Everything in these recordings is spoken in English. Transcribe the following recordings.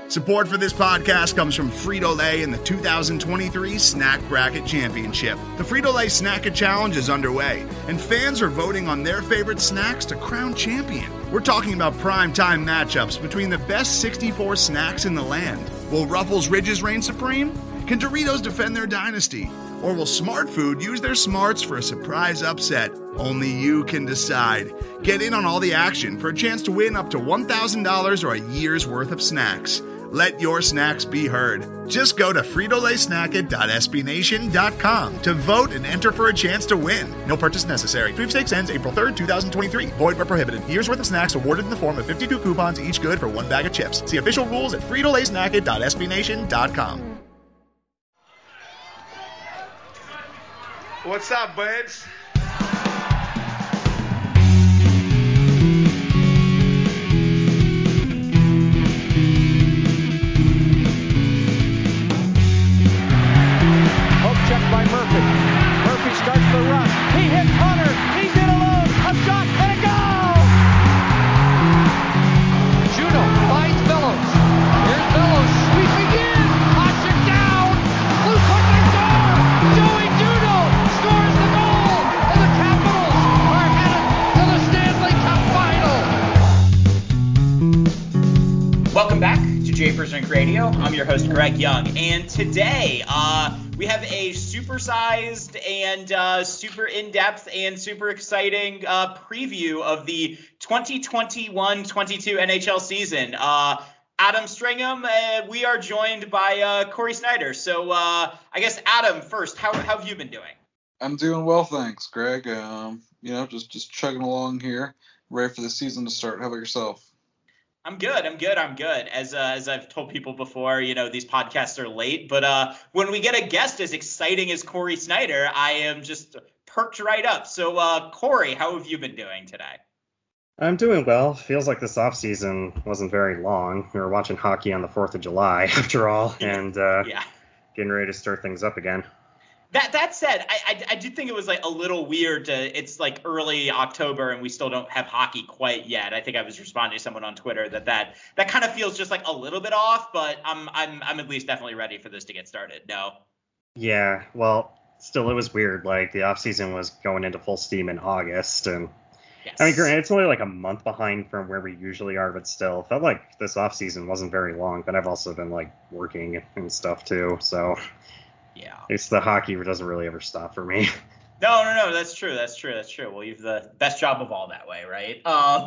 Support for this podcast comes from Frito-Lay and the 2023 Snack Bracket Championship. The Frito-Lay Snack Challenge is underway, and fans are voting on their favorite snacks to crown champion. We're talking about prime-time matchups between the best 64 snacks in the land. Will Ruffles Ridges reign supreme? Can Doritos defend their dynasty? Or will Smart Food use their smarts for a surprise upset? Only you can decide. Get in on all the action for a chance to win up to $1,000 or a year's worth of snacks. Let your snacks be heard. Just go to fritolaysnacket.sbnation.com to vote and enter for a chance to win. No purchase necessary. Sweepstakes ends April 3rd, 2023. Void where prohibited. Year's worth of snacks awarded in the form of 52 coupons, each good for one bag of chips. See official rules at fritolaysnacket.sbnation.com. What's up, buds? By Murphy. Murphy starts the rush. He hits Hunter. He's in alone. A shot and a goal! Juno finds Bellows. Here's Bellows sweeping in. Knocks it down. Loose hook and score. Joey Juno scores the goal. And the Capitals are headed to the Stanley Cup Final. Welcome back to Jay Persnick Radio. I'm your host, Greg Young. And today, we have a supersized and super in-depth and super exciting preview of the 2021-22 NHL season. Adam Stringham, we are joined by Corey Snyder. So I guess, Adam, first, how have you been doing? I'm doing well, thanks, Greg. Just chugging along here, ready for the season to start. How about yourself? I'm good. As I've told people before, these podcasts are late, but when we get a guest as exciting as Corey Snyder, I am just perked right up. So, Corey, how have you been doing today? I'm doing well. Feels like this off season wasn't very long. We were watching hockey on the 4th of July, after all, and getting ready to start things up again. That said, I did think it was like a little weird. It's like early October and we still don't have hockey quite yet. I think I was responding to someone on Twitter that kind of feels just like a little bit off, but I'm at least definitely ready for this to get started. No. Yeah, well, still it was weird. Like the off season was going into full steam in August, and yes. I mean, granted, it's only like a month behind from where we usually are, but still felt like this off season wasn't very long. But I've also been like working and stuff too, so. Yeah. It's the hockey doesn't really ever stop for me. No, that's true. Well, you've the best job of all that way, right?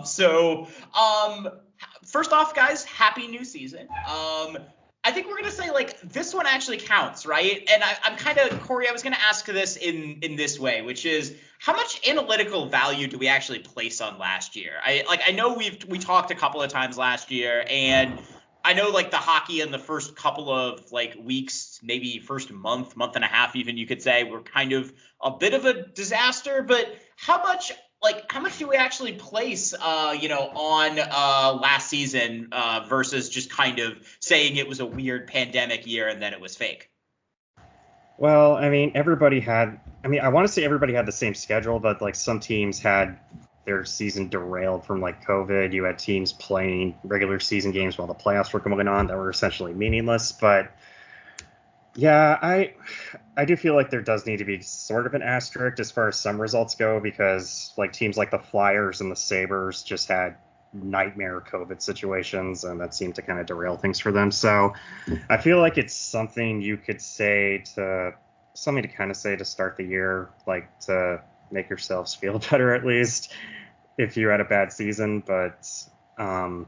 First off, guys, happy new season. I think we're going to say, like, this one actually counts, right? And I'm kind of, Corey, I was going to ask this in this way, which is, how much analytical value do we actually place on last year? I know we talked a couple of times last year, and I know, like, the hockey in the first couple of, like, weeks, maybe first month and a half even, you could say, were kind of a bit of a disaster. But how much do we actually place, on last season versus just kind of saying it was a weird pandemic year and then it was fake? Well, I mean, I want to say everybody had the same schedule, but, like, some teams had their season derailed from like COVID. You had teams playing regular season games while the playoffs were going on that were essentially meaningless. But yeah, I do feel like there does need to be sort of an asterisk as far as some results go, because like teams like the Flyers and the Sabres just had nightmare COVID situations, and that seemed to kind of derail things for them. So I feel like it's something you could say to start the year, like to make yourselves feel better at least if you had a bad season. But I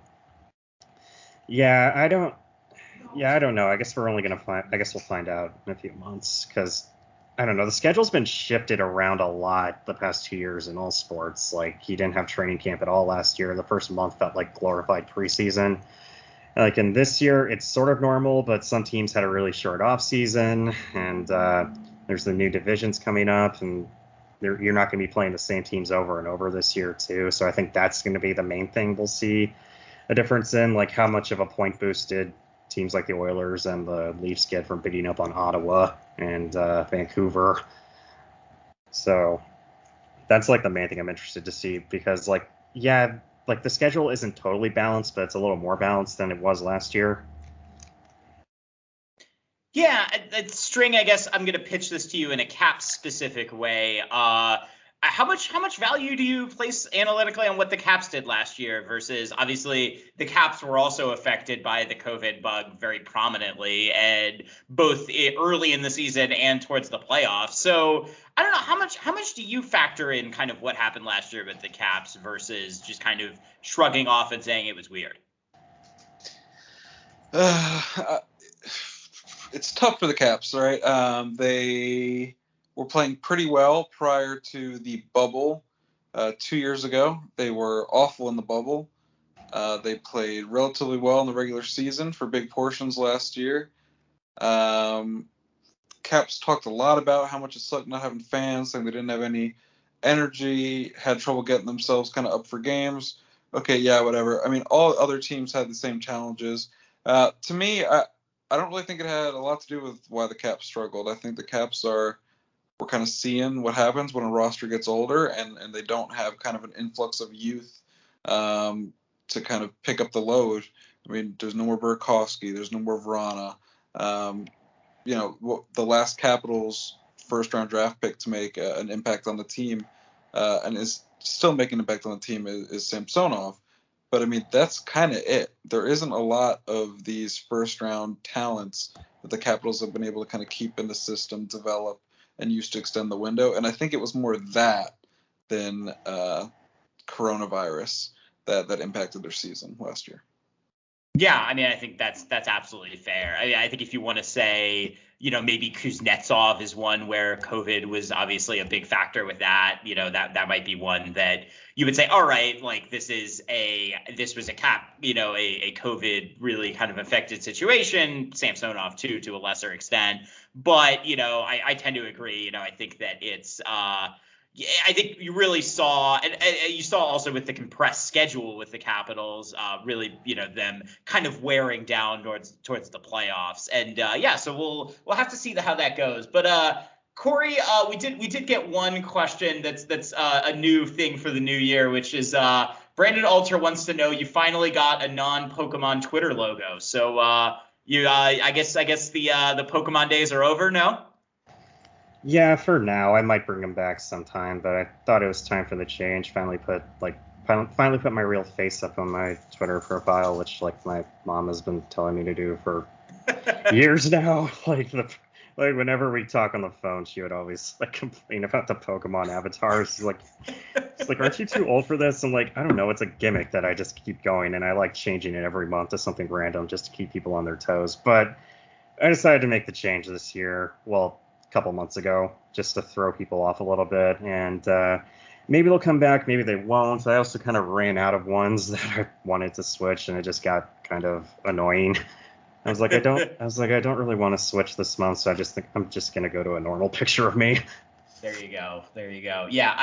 don't know. I guess we'll find out in a few months, because I don't know. The schedule's been shifted around a lot the past 2 years in all sports. Like, you didn't have training camp at all last year. The first month felt like glorified preseason. Like, in this year, it's sort of normal, but some teams had a really short off season, and there's the new divisions coming up, and you're not going to be playing the same teams over and over this year too. So I think that's going to be the main thing we'll see a difference in, like how much of a point boost did teams like the Oilers and the Leafs get from beating up on Ottawa and Vancouver. So that's like the main thing I'm interested to see, because like the schedule isn't totally balanced, but it's a little more balanced than it was last year. Yeah, String, I guess I'm going to pitch this to you in a Caps specific way. How much value do you place analytically on what the Caps did last year versus obviously the Caps were also affected by the COVID bug very prominently, and both early in the season and towards the playoffs. So I don't know, how much do you factor in kind of what happened last year with the Caps versus just kind of shrugging off and saying it was weird? It's tough for the Caps, right? They were playing pretty well prior to the bubble 2 years ago. They were awful in the bubble. They played relatively well in the regular season for big portions last year. Caps talked a lot about how much it sucked not having fans, saying they didn't have any energy, had trouble getting themselves kind of up for games. Okay, yeah, whatever. I mean, all other teams had the same challenges. To me, I don't really think it had a lot to do with why the Caps struggled. I think the Caps we're kind of seeing what happens when a roster gets older and they don't have kind of an influx of youth to kind of pick up the load. I mean, there's no more Burakovsky, there's no more Vrana. The last Capitals first-round draft pick to make an impact on the team and is still making an impact on the team is Samsonov. But, I mean, that's kind of it. There isn't a lot of these first-round talents that the Capitals have been able to kind of keep in the system, develop, and use to extend the window. And I think it was more that than coronavirus that impacted their season last year. Yeah, I mean, I think that's absolutely fair. I think if you want to say, maybe Kuznetsov is one where COVID was obviously a big factor with that, that might be one that you would say, all right, like this was a COVID really kind of affected situation. Samsonov too, to a lesser extent. But, I tend to agree. I think that it's I think you really saw, and you saw also with the compressed schedule with the Capitals, really, them kind of wearing down towards the playoffs. And so we'll have to see how that goes. But Corey, we did get one question that's a new thing for the new year, which is Brandon Alter wants to know, you finally got a non-Pokemon Twitter logo. So I guess the Pokemon days are over now. Yeah, for now. I might bring them back sometime, but I thought it was time for the change. Finally put my real face up on my Twitter profile, which my mom has been telling me to do for years now. Whenever we talk on the phone, she would always complain about the Pokemon avatars. It's like, aren't you too old for this? I'm like, I don't know. It's a gimmick that I just keep going, and I like changing it every month to something random just to keep people on their toes. But I decided to make the change this year. Well, couple months ago, just to throw people off a little bit, and maybe they'll come back, maybe they won't. I also kind of ran out of ones that I wanted to switch, and it just got kind of annoying. I was like, I don't really want to switch this month, so I just think I'm just gonna go to a normal picture of me. There you go. Yeah,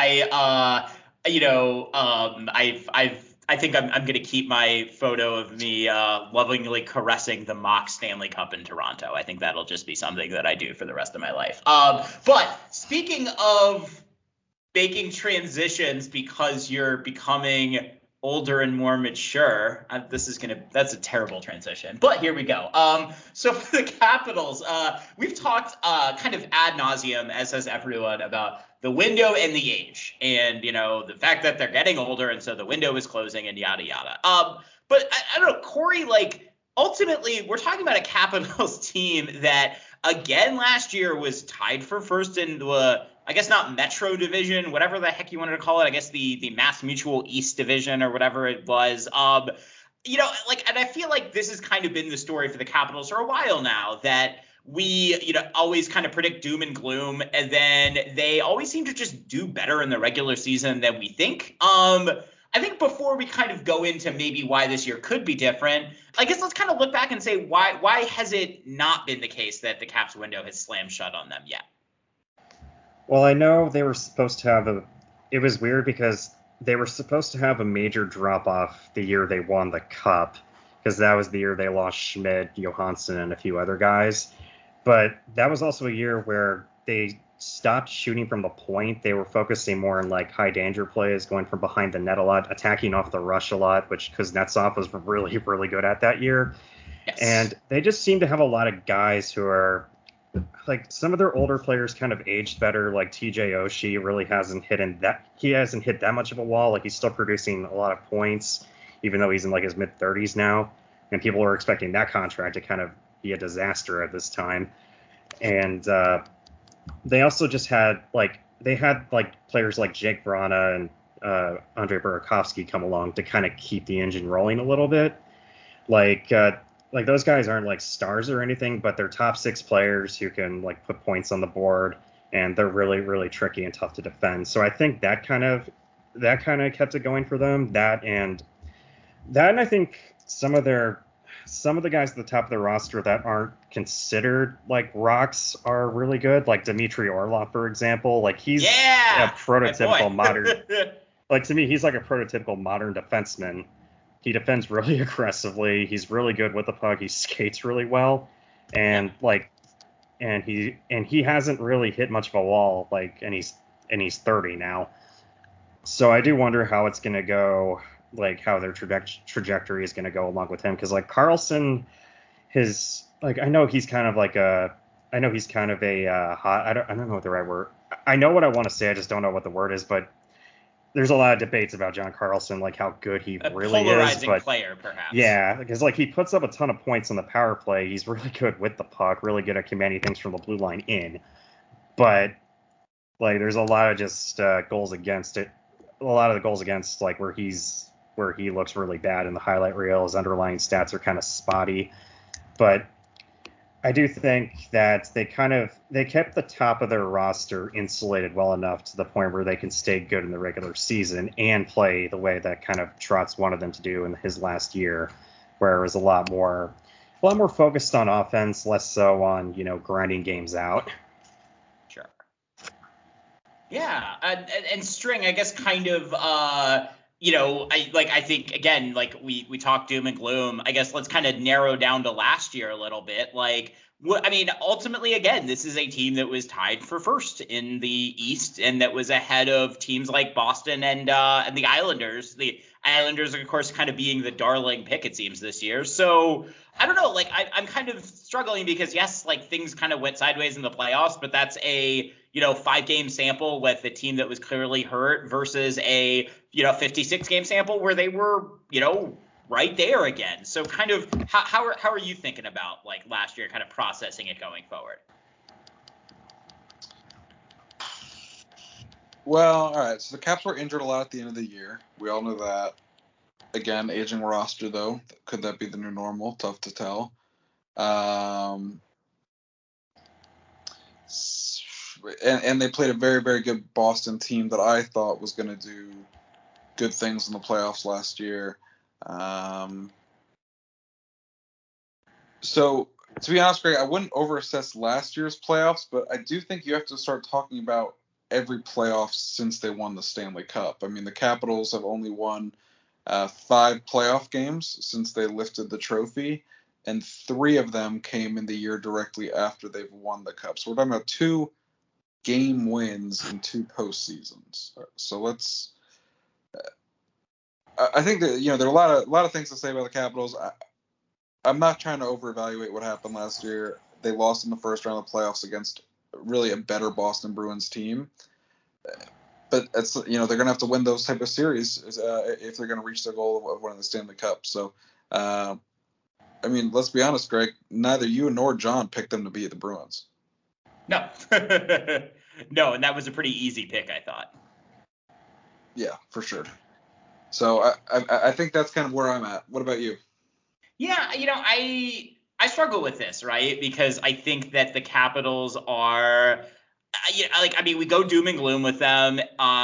I think I'm going to keep my photo of me lovingly caressing the mock Stanley Cup in Toronto. I think that'll just be something that I do for the rest of my life. But speaking of making transitions because you're becoming older and more mature, that's a terrible transition, but here we go. So for the Capitals, we've talked kind of ad nauseum, as has everyone, about the window and the age, and the fact that they're getting older, and so the window is closing, and yada yada. But I don't know, Corey. Ultimately, we're talking about a Capitals team that again last year was tied for first in the, I guess not Metro Division, whatever the heck you wanted to call it. I guess the Mass Mutual East Division or whatever it was. And I feel like this has kind of been the story for the Capitals for a while now, that we, always kind of predict doom and gloom, and then they always seem to just do better in the regular season than we think. I think before we kind of go into maybe why this year could be different, I guess let's kind of look back and say why has it not been the case that the Caps window has slammed shut on them yet? Well, I know they were supposed to have it was weird because they were supposed to have a major drop-off the year they won the Cup, because that was the year they lost Schmidt, Johansson, and a few other guys. But that was also a year where they stopped shooting from the point. They were focusing more on high danger plays, going from behind the net a lot, attacking off the rush a lot, which Kuznetsov was really, really good at that year. Yes. And they just seem to have a lot of guys who are like some of their older players kind of aged better. Like TJ Oshie really hasn't hit that much of a wall. Like he's still producing a lot of points, even though he's in like his mid 30s now, and people are expecting that contract to kind of be a disaster at this time. And they also just had players like Jake Vrana and Andre Burakovsky come along to kind of keep the engine rolling a little bit. Like those guys aren't like stars or anything, but they're top 6 players who can like put points on the board, and they're really, really tricky and tough to defend. So I think that kind of kept it going for them. That and I think some of the guys at the top of the roster that aren't considered like rocks are really good. Like Dmitry Orlov, for example. Like he's a prototypical modern. Like to me, he's like a prototypical modern defenseman. He defends really aggressively. He's really good with the puck. He skates really well, and he hasn't really hit much of a wall. And he's 30 now. So I do wonder how it's gonna go. Like how their trajectory is gonna go along with him. Because like Karlsson, I know he's kind of a hot. I don't know what the right word. I know what I want to say. I just don't know what the word is. But there's a lot of debates about John Carlson, like how good he really is. Polarizing player, perhaps. Yeah, because like he puts up a ton of points on the power play. He's really good with the puck, really good at commanding things from the blue line in. But like there's a lot of just goals against it. A lot of the goals against like where he looks really bad in the highlight reel. His underlying stats are kind of spotty. But I do think that they kept the top of their roster insulated well enough to the point where they can stay good in the regular season and play the way that kind of Trotz wanted them to do in his last year, where it was a lot more focused on offense, less so on, grinding games out. Sure. Yeah, and String, I guess, kind of, I think, again, like we talked doom and gloom. I guess let's kind of narrow down to last year a little bit. Ultimately, again, this is a team that was tied for first in the East and that was ahead of teams like Boston and the Islanders. The Islanders, of course, kind of being the darling pick, it seems, this year. So I don't know. I'm kind of struggling because, yes, things kind of went sideways in the playoffs, but that's a 5-game sample with a team that was clearly hurt versus a 56-game sample where they were right there again. So kind of how are you thinking about last year, kind of processing it going forward? Well, all right. So the Caps were injured a lot at the end of the year. We all know that. Again, aging roster though. Could that be the new normal? Tough to tell. And they played a very, very good Boston team that I thought was going to do good things in the playoffs last year. So, to be honest, Greg, I wouldn't overassess last year's playoffs, but I do think you have to start talking about every playoff since they won the Stanley Cup. I mean, the Capitals have only won 5 playoff games since they lifted the trophy, and 3 of them came in the year directly after they've won the Cup. So we're talking about 2 game wins in 2 postseasons. So let's. I think that there are a lot of things to say about the Capitals. I'm not trying to overevaluate what happened last year. They lost in the first round of the playoffs against really a better Boston Bruins team. But it's they're going to have to win those type of series if they're going to reach their goal of winning the Stanley Cup. So, let's be honest, Greg. Neither you nor John picked them to beat the Bruins. No, no, and that was a pretty easy pick, I thought. Yeah, for sure. So I think that's kind of where I'm at. What about you? Yeah, I struggle with this, right? Because I think that the Capitals are, we go doom and gloom with them.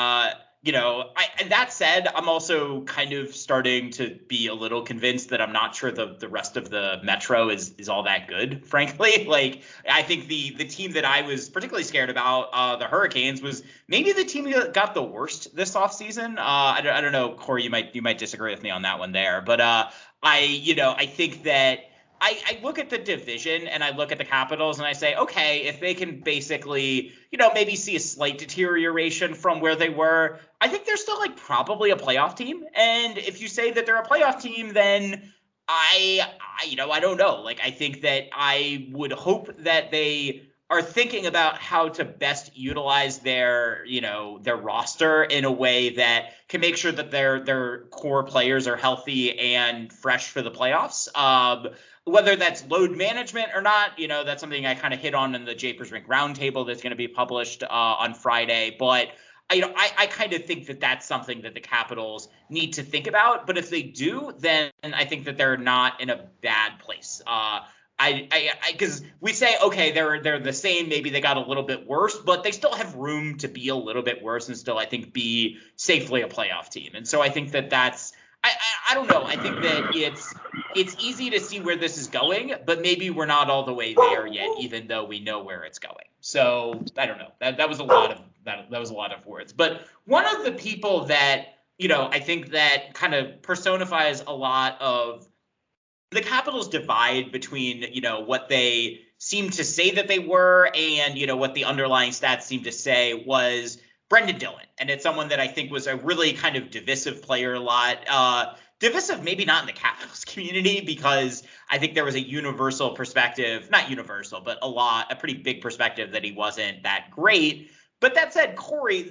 That said, I'm also kind of starting to be a little convinced that I'm not sure the rest of the Metro is all that good, frankly. I think the team that I was particularly scared about, the Hurricanes, was maybe the team that got the worst this offseason. I don't know, Corey, you might disagree with me on that one there, but I think that I look at the division and I look at the Capitals and I say, okay, if they can basically, maybe see a slight deterioration from where they were, I think they're still probably a playoff team. And if you say that they're a playoff team, then I don't know. I think that I would hope that they are thinking about how to best utilize their roster in a way that can make sure that their core players are healthy and fresh for the playoffs. Whether that's load management or not, that's something I kind of hit on in the Japers Rink Roundtable that's going to be published on Friday. But I kind of think that that's something that the Capitals need to think about. But if they do, then I think that they're not in a bad place. Because we say, okay, they're the same. Maybe they got a little bit worse, but they still have room to be a little bit worse and still, I think, be safely a playoff team. And so I think that that's I don't know. I think that it's easy to see where this is going, but maybe we're not all the way there yet, even though we know where it's going. So I don't know. That was a lot of words. But one of the people that I think that kind of personifies a lot of the Capitals' divide between what they seem to say that they were and what the underlying stats seem to say was Brendan Dillon. And it's someone that I think was a really kind of divisive player a lot. Divisive maybe not in the Capitals community, because I think there was a universal perspective, not universal, but a pretty big perspective that he wasn't that great. But that said, Corey,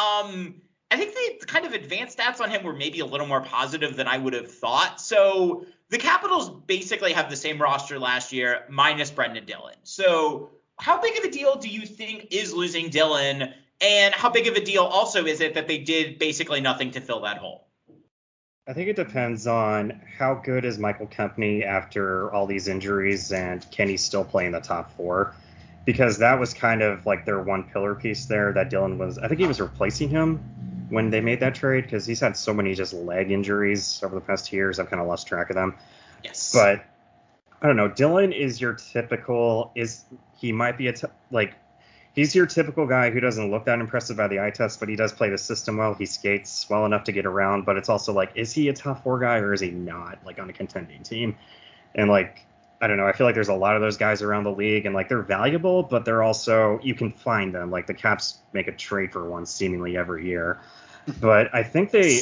I think the kind of advanced stats on him were maybe a little more positive than I would have thought. So the Capitals basically have the same roster last year minus Brendan Dillon. So how big of a deal do you think is losing Dillon? And how big of a deal also is it that they did basically nothing to fill that hole? I think it depends on how good is Michael Kempny after all these injuries, and can he still play in the top four? Because that was kind of like their one pillar piece there that Dillon was. I think he was replacing him when they made that trade, because he's had so many just leg injuries over the past 2 years. I've kind of lost track of them. Yes. But I don't know. Dillon is your typical. He might be he's your typical guy who doesn't look that impressive by the eye test, but he does play the system well. He skates well enough to get around, but it's also like, is he a top four guy or is he not, like, on a contending team? And I don't know. I feel like there's a lot of those guys around the league, and they're valuable, but they're also, you can find them. Like, the Caps make a trade for one seemingly every year. But I think they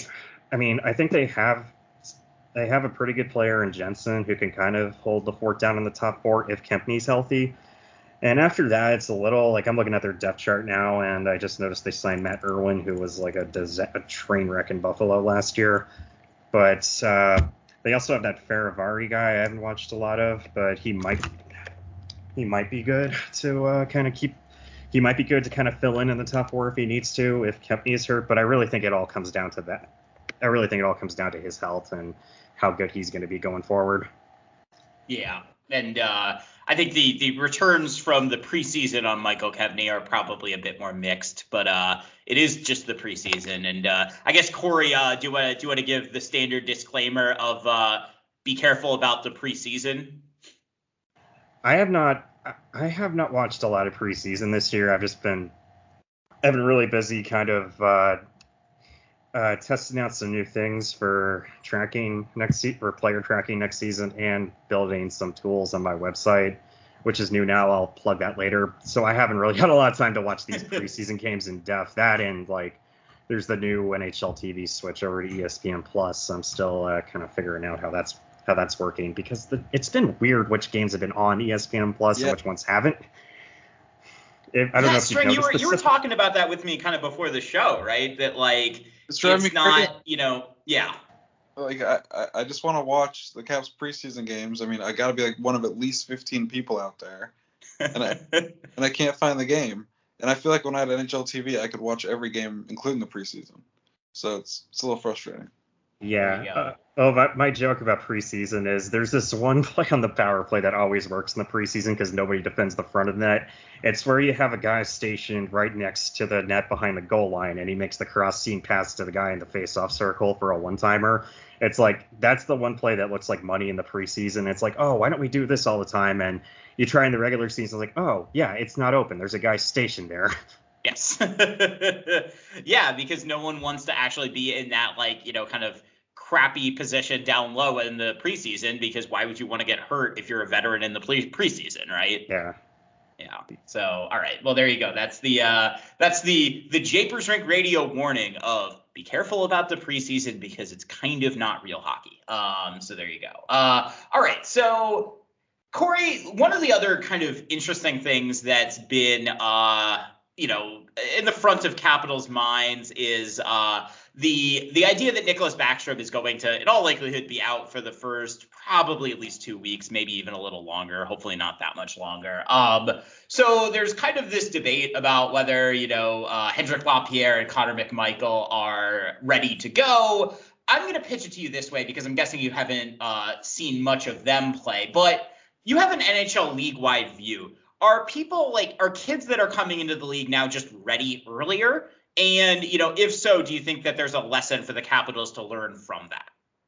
have a pretty good player in Jensen who can kind of hold the fort down in the top four if Kempny's healthy. And after that, it's a little I'm looking at their depth chart now, and I just noticed they signed Matt Irwin, who was a train wreck in Buffalo last year. But they also have that Faravari guy I haven't watched a lot of, but he might be good to he might be good to kind of fill in the top four if he needs to, if Kempny is hurt. But I really think it all comes down to that. I really think it all comes down to his health and how good he's going to be going forward. Yeah. And I think the returns from the preseason on Michael Kempny are probably a bit more mixed, but it is just the preseason. And I guess, Corey, do you want to give the standard disclaimer of be careful about the preseason? I have not watched a lot of preseason this year. I've been really busy kind of testing out some new things for tracking for player tracking next season, and building some tools on my website, which is new now. I'll plug that later. So I haven't really had a lot of time to watch these preseason games in depth. That and there's the new NHL TV switch over to ESPN Plus. I'm still kind of figuring out how that's working, because it's been weird which games have been on ESPN Plus and which ones haven't. I don't know if String, you were talking about that with me kind of before the show, right? That it's not, yeah. I just want to watch the Caps preseason games. I mean, I got to be one of at least 15 people out there, and I can't find the game. And I feel like when I had NHL TV, I could watch every game, including the preseason. So it's a little frustrating. Yeah. My joke about preseason is there's this one play on the power play that always works in the preseason because nobody defends the front of the net. It's where you have a guy stationed right next to the net behind the goal line, and he makes the cross-seam pass to the guy in the face-off circle for a one-timer. It's that's the one play that looks like money in the preseason. It's oh, why don't we do this all the time? And you try in the regular season, it's oh, yeah, it's not open. There's a guy stationed there. Yes. Yeah, because no one wants to actually be in that, kind of crappy position down low in the preseason, because why would you want to get hurt if you're a veteran in the preseason, right? Yeah. So, all right. Well, there you go. That's the Japers Rink Radio warning of be careful about the preseason, because it's kind of not real hockey. So there you go. All right. So Corey, one of the other kind of interesting things that's been, in the front of Capitals' minds is the idea that Nicholas Backstrom is going to, in all likelihood, be out for the first probably at least 2 weeks, maybe even a little longer, hopefully not that much longer. So there's kind of this debate about whether, Hendrik Lapierre and Connor McMichael are ready to go. I'm going to pitch it to you this way because I'm guessing you haven't seen much of them play, but you have an NHL league-wide view. Are kids that are coming into the league now just ready earlier? And, if so, do you think that there's a lesson for the Capitals to learn from that?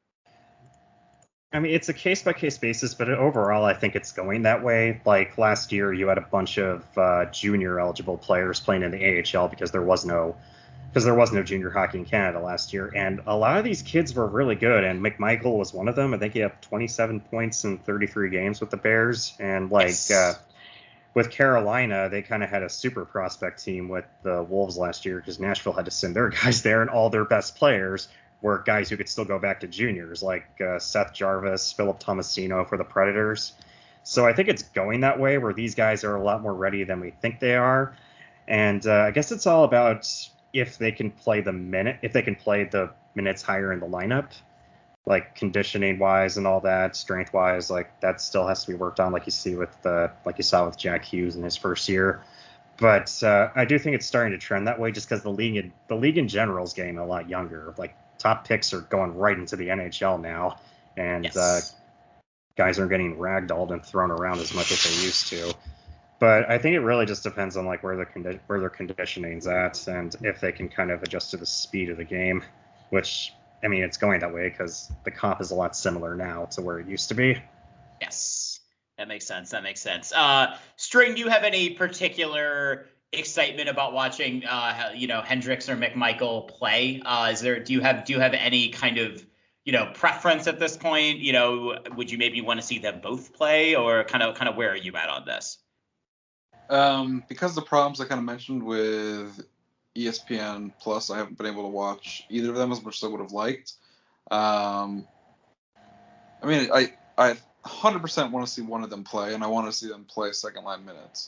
I mean, it's a case-by-case basis, but overall, I think it's going that way. Like last year, you had a bunch of junior-eligible players playing in the AHL because there was no junior hockey in Canada last year, and a lot of these kids were really good, and McMichael was one of them. I think he had 27 points in 33 games with the Bears, and with Carolina, they kind of had a super prospect team with the Wolves last year because Nashville had to send their guys there, and all their best players were guys who could still go back to juniors, like Seth Jarvis, Philip Tomasino for the Predators. So I think it's going that way, where these guys are a lot more ready than we think they are, and I guess it's all about if they can play the minutes higher in the lineup, like conditioning wise and all that, strength wise, like that still has to be worked on, like you saw with Jack Hughes in his first year. But I do think it's starting to trend that way, just because the league in general is getting a lot younger. Like top picks are going right into the NHL now, and guys aren't getting ragdolled and thrown around as much as they used to. But I think it really just depends on like where their conditioning's at, and if they can kind of adjust to the speed of the game, which, I mean, it's going that way because the comp is a lot similar now to where it used to be. Yes, that makes sense. String, do you have any particular excitement about watching, Hendricks or McMichael play? Do you have any kind of, preference at this point? Would you maybe want to see them both play, or kind of where are you at on this? Because the problems I kind of mentioned with ESPN Plus, I haven't been able to watch either of them as much as I would have liked. I 100% want to see one of them play, and I want to see them play second line minutes.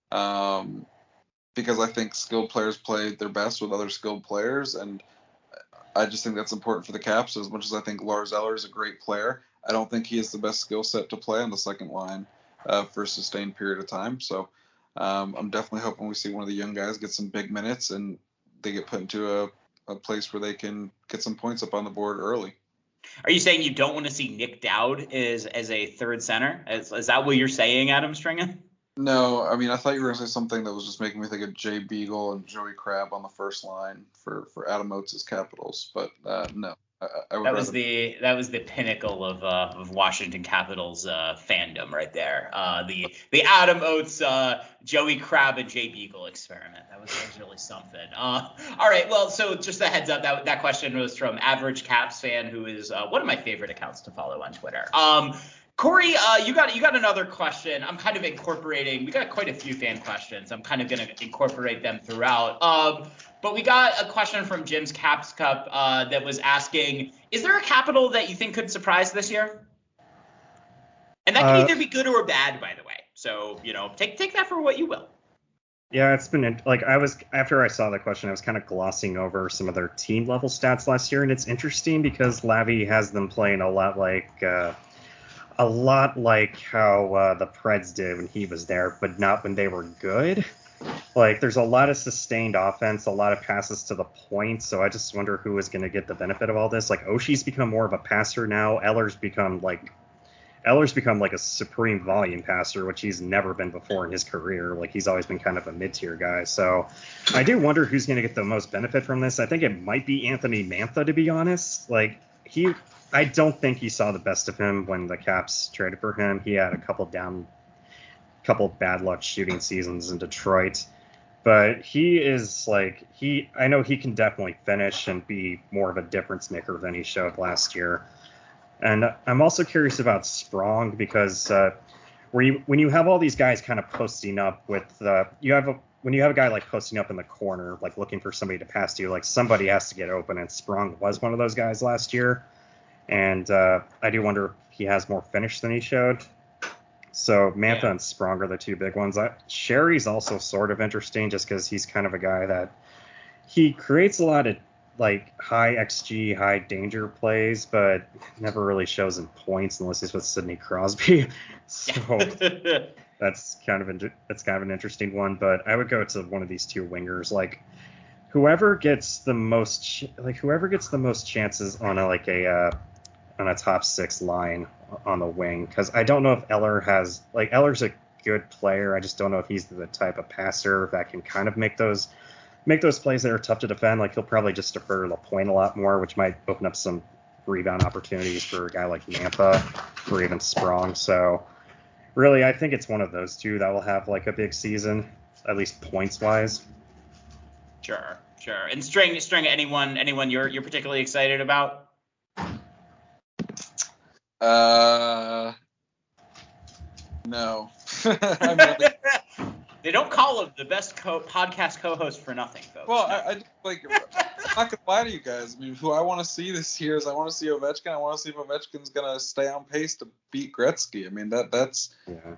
Because I think skilled players play their best with other skilled players, and I just think that's important for the Caps. As much as I think Lars Eller is a great player, I don't think he has the best skill set to play on the second line for a sustained period of time. So I'm definitely hoping we see one of the young guys get some big minutes and they get put into a place where they can get some points up on the board early. Are you saying you don't want to see Nick Dowd as a third center? Is that what you're saying, Adam Stringer? No, I mean, I thought you were going to say something that was just making me think of Jay Beagle and Joey Crabb on the first line for Adam Oates' Capitals, but no. That was the pinnacle of Washington Capitals fandom right there. The Adam Oates, Joey Crabb, and Jay Beagle experiment. That was really something. All right, well, so just a heads up, that question was from Average Caps Fan, who is one of my favorite accounts to follow on Twitter. Corey, you got another question. I'm kind of incorporating. We got quite a few fan questions. I'm kind of going to incorporate them throughout. But we got a question from Jim's Caps Cup that was asking, is there a Capital that you think could surprise this year? And that can either be good or bad, by the way. So, take that for what you will. Yeah, it's been after I saw the question, I was kind of glossing over some of their team level stats last year, and it's interesting because Lavi has them playing a lot like how the Preds did when he was there, but not when they were good. Like, there's a lot of sustained offense, a lot of passes to the point, so I just wonder who is going to get the benefit of all this. Like, Oshie's become more of a passer now. Eller's become like a supreme volume passer, which he's never been before in his career. Like, he's always been kind of a mid-tier guy. So I do wonder who's going to get the most benefit from this. I think it might be Anthony Mantha, to be honest. Like, I don't think he saw the best of him when the Caps traded for him. He had a couple bad luck shooting seasons in Detroit, but I know he can definitely finish and be more of a difference maker than he showed last year. And I'm also curious about Sprong because when you have all these guys kind of posting up when you have a guy like posting up in the corner, like looking for somebody to pass to you, like somebody has to get open, and Sprong was one of those guys last year. And I do wonder if he has more finish than he showed. So Mantha and Sprong are the two big ones. Sherry's also sort of interesting just because he's kind of a guy that he creates a lot of like high XG, high danger plays, but never really shows in points unless he's with Sidney Crosby. So that's kind of an interesting one. But I would go to one of these two wingers, like whoever gets the most chances on a top six line on the wing, because I don't know if Eller's a good player. I just don't know if he's the type of passer that can kind of make those plays that are tough to defend. Like he'll probably just defer to the point a lot more, which might open up some rebound opportunities for a guy like Mantha or even Sprong. So really, I think it's one of those two that will have like a big season, at least points wise. Sure. And String, anyone you're particularly excited about? No. They don't call him the best podcast co-host for nothing, folks. Well, I'm not gonna lie to you guys. I mean, who I want to see this year is I want to see Ovechkin. I want to see if Ovechkin's gonna stay on pace to beat Gretzky. I mean, that's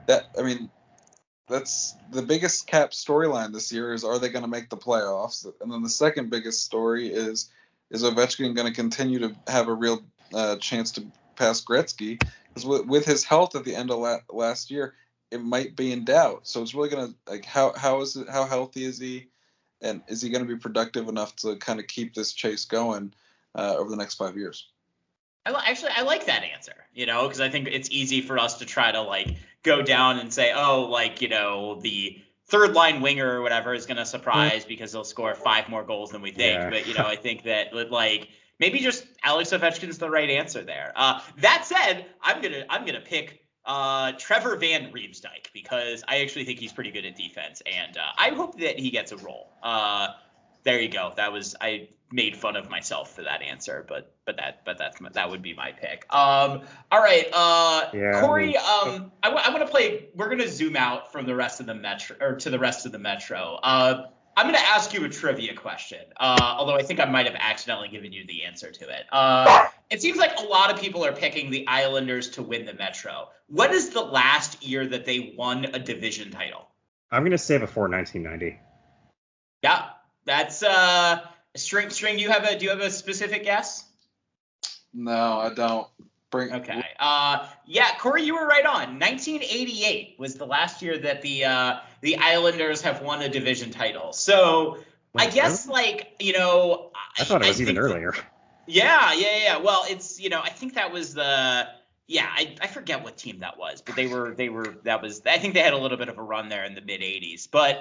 the biggest Cap storyline this year is, are they going to make the playoffs? And then the second biggest story is Ovechkin going to continue to have a real chance to pass Gretzky? Because with his health at the end of last year, it might be in doubt. So it's really going to, like, how healthy is he? And is he going to be productive enough to kind of keep this chase going over the next 5 years? I like that answer, because I think it's easy for us to try to like go down and say, the third line winger or whatever is going to surprise because he'll score 5 more goals than we think. Yeah. But, I think that like maybe just Alex Ovechkin's the right answer there. That said, I'm going to pick Trevor Van Riemsdyk because I actually think he's pretty good at defense, and I hope that he gets a role. There you go. I made fun of myself for that answer, but that would be my pick. All right, Corey. I want to play. We're gonna zoom out from the rest of the metro, or to the rest of the metro. I'm gonna ask you a trivia question. Although I think I might have accidentally given you the answer to it. It seems like a lot of people are picking the Islanders to win the Metro. What is the last year that they won a division title? I'm gonna say before 1990. Yeah. That's String. Do you have a specific guess? No, I don't. Okay. Corey, you were right on. 1988 was the last year that the Islanders have won a division title. So I guess I thought it was even earlier. Yeah. Well, it's I think that was the. Yeah, I forget what team that was, but I think they had a little bit of a run there in the mid 80s. But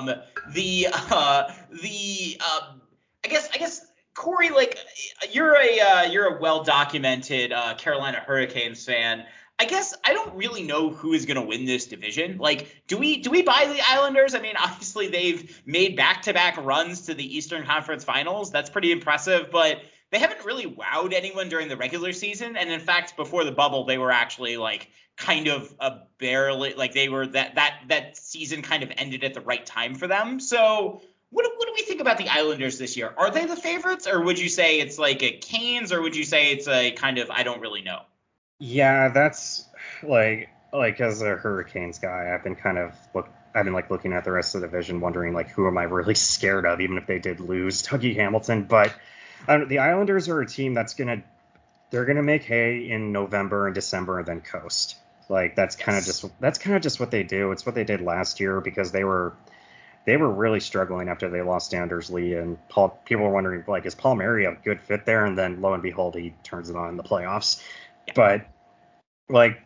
I guess Corey, like you're a well documented Carolina Hurricanes fan. I guess I don't really know who is going to win this division. Like, do we buy the Islanders? I mean, obviously they've made back-to-back runs to the Eastern Conference Finals. That's pretty impressive, but they haven't really wowed anyone during the regular season. And in fact, before the bubble, they were actually like kind of barely like they were that season kind of ended at the right time for them. So what do we think about the Islanders this year? Are they the favorites, or would you say it's like a Canes, or would you say it's a kind of I don't really know? Yeah, that's like as a Hurricanes guy, I've been looking at the rest of the division, wondering like who am I really scared of, even if they did lose Dougie Hamilton. But the Islanders are a team they're gonna make hay in November and December and then coast. Like that's kind of just what they do. It's what they did last year because they were really struggling after they lost Anders Lee and Paul. People were wondering like, is Palmieri a good fit there? And then lo and behold, he turns it on in the playoffs. Yeah. But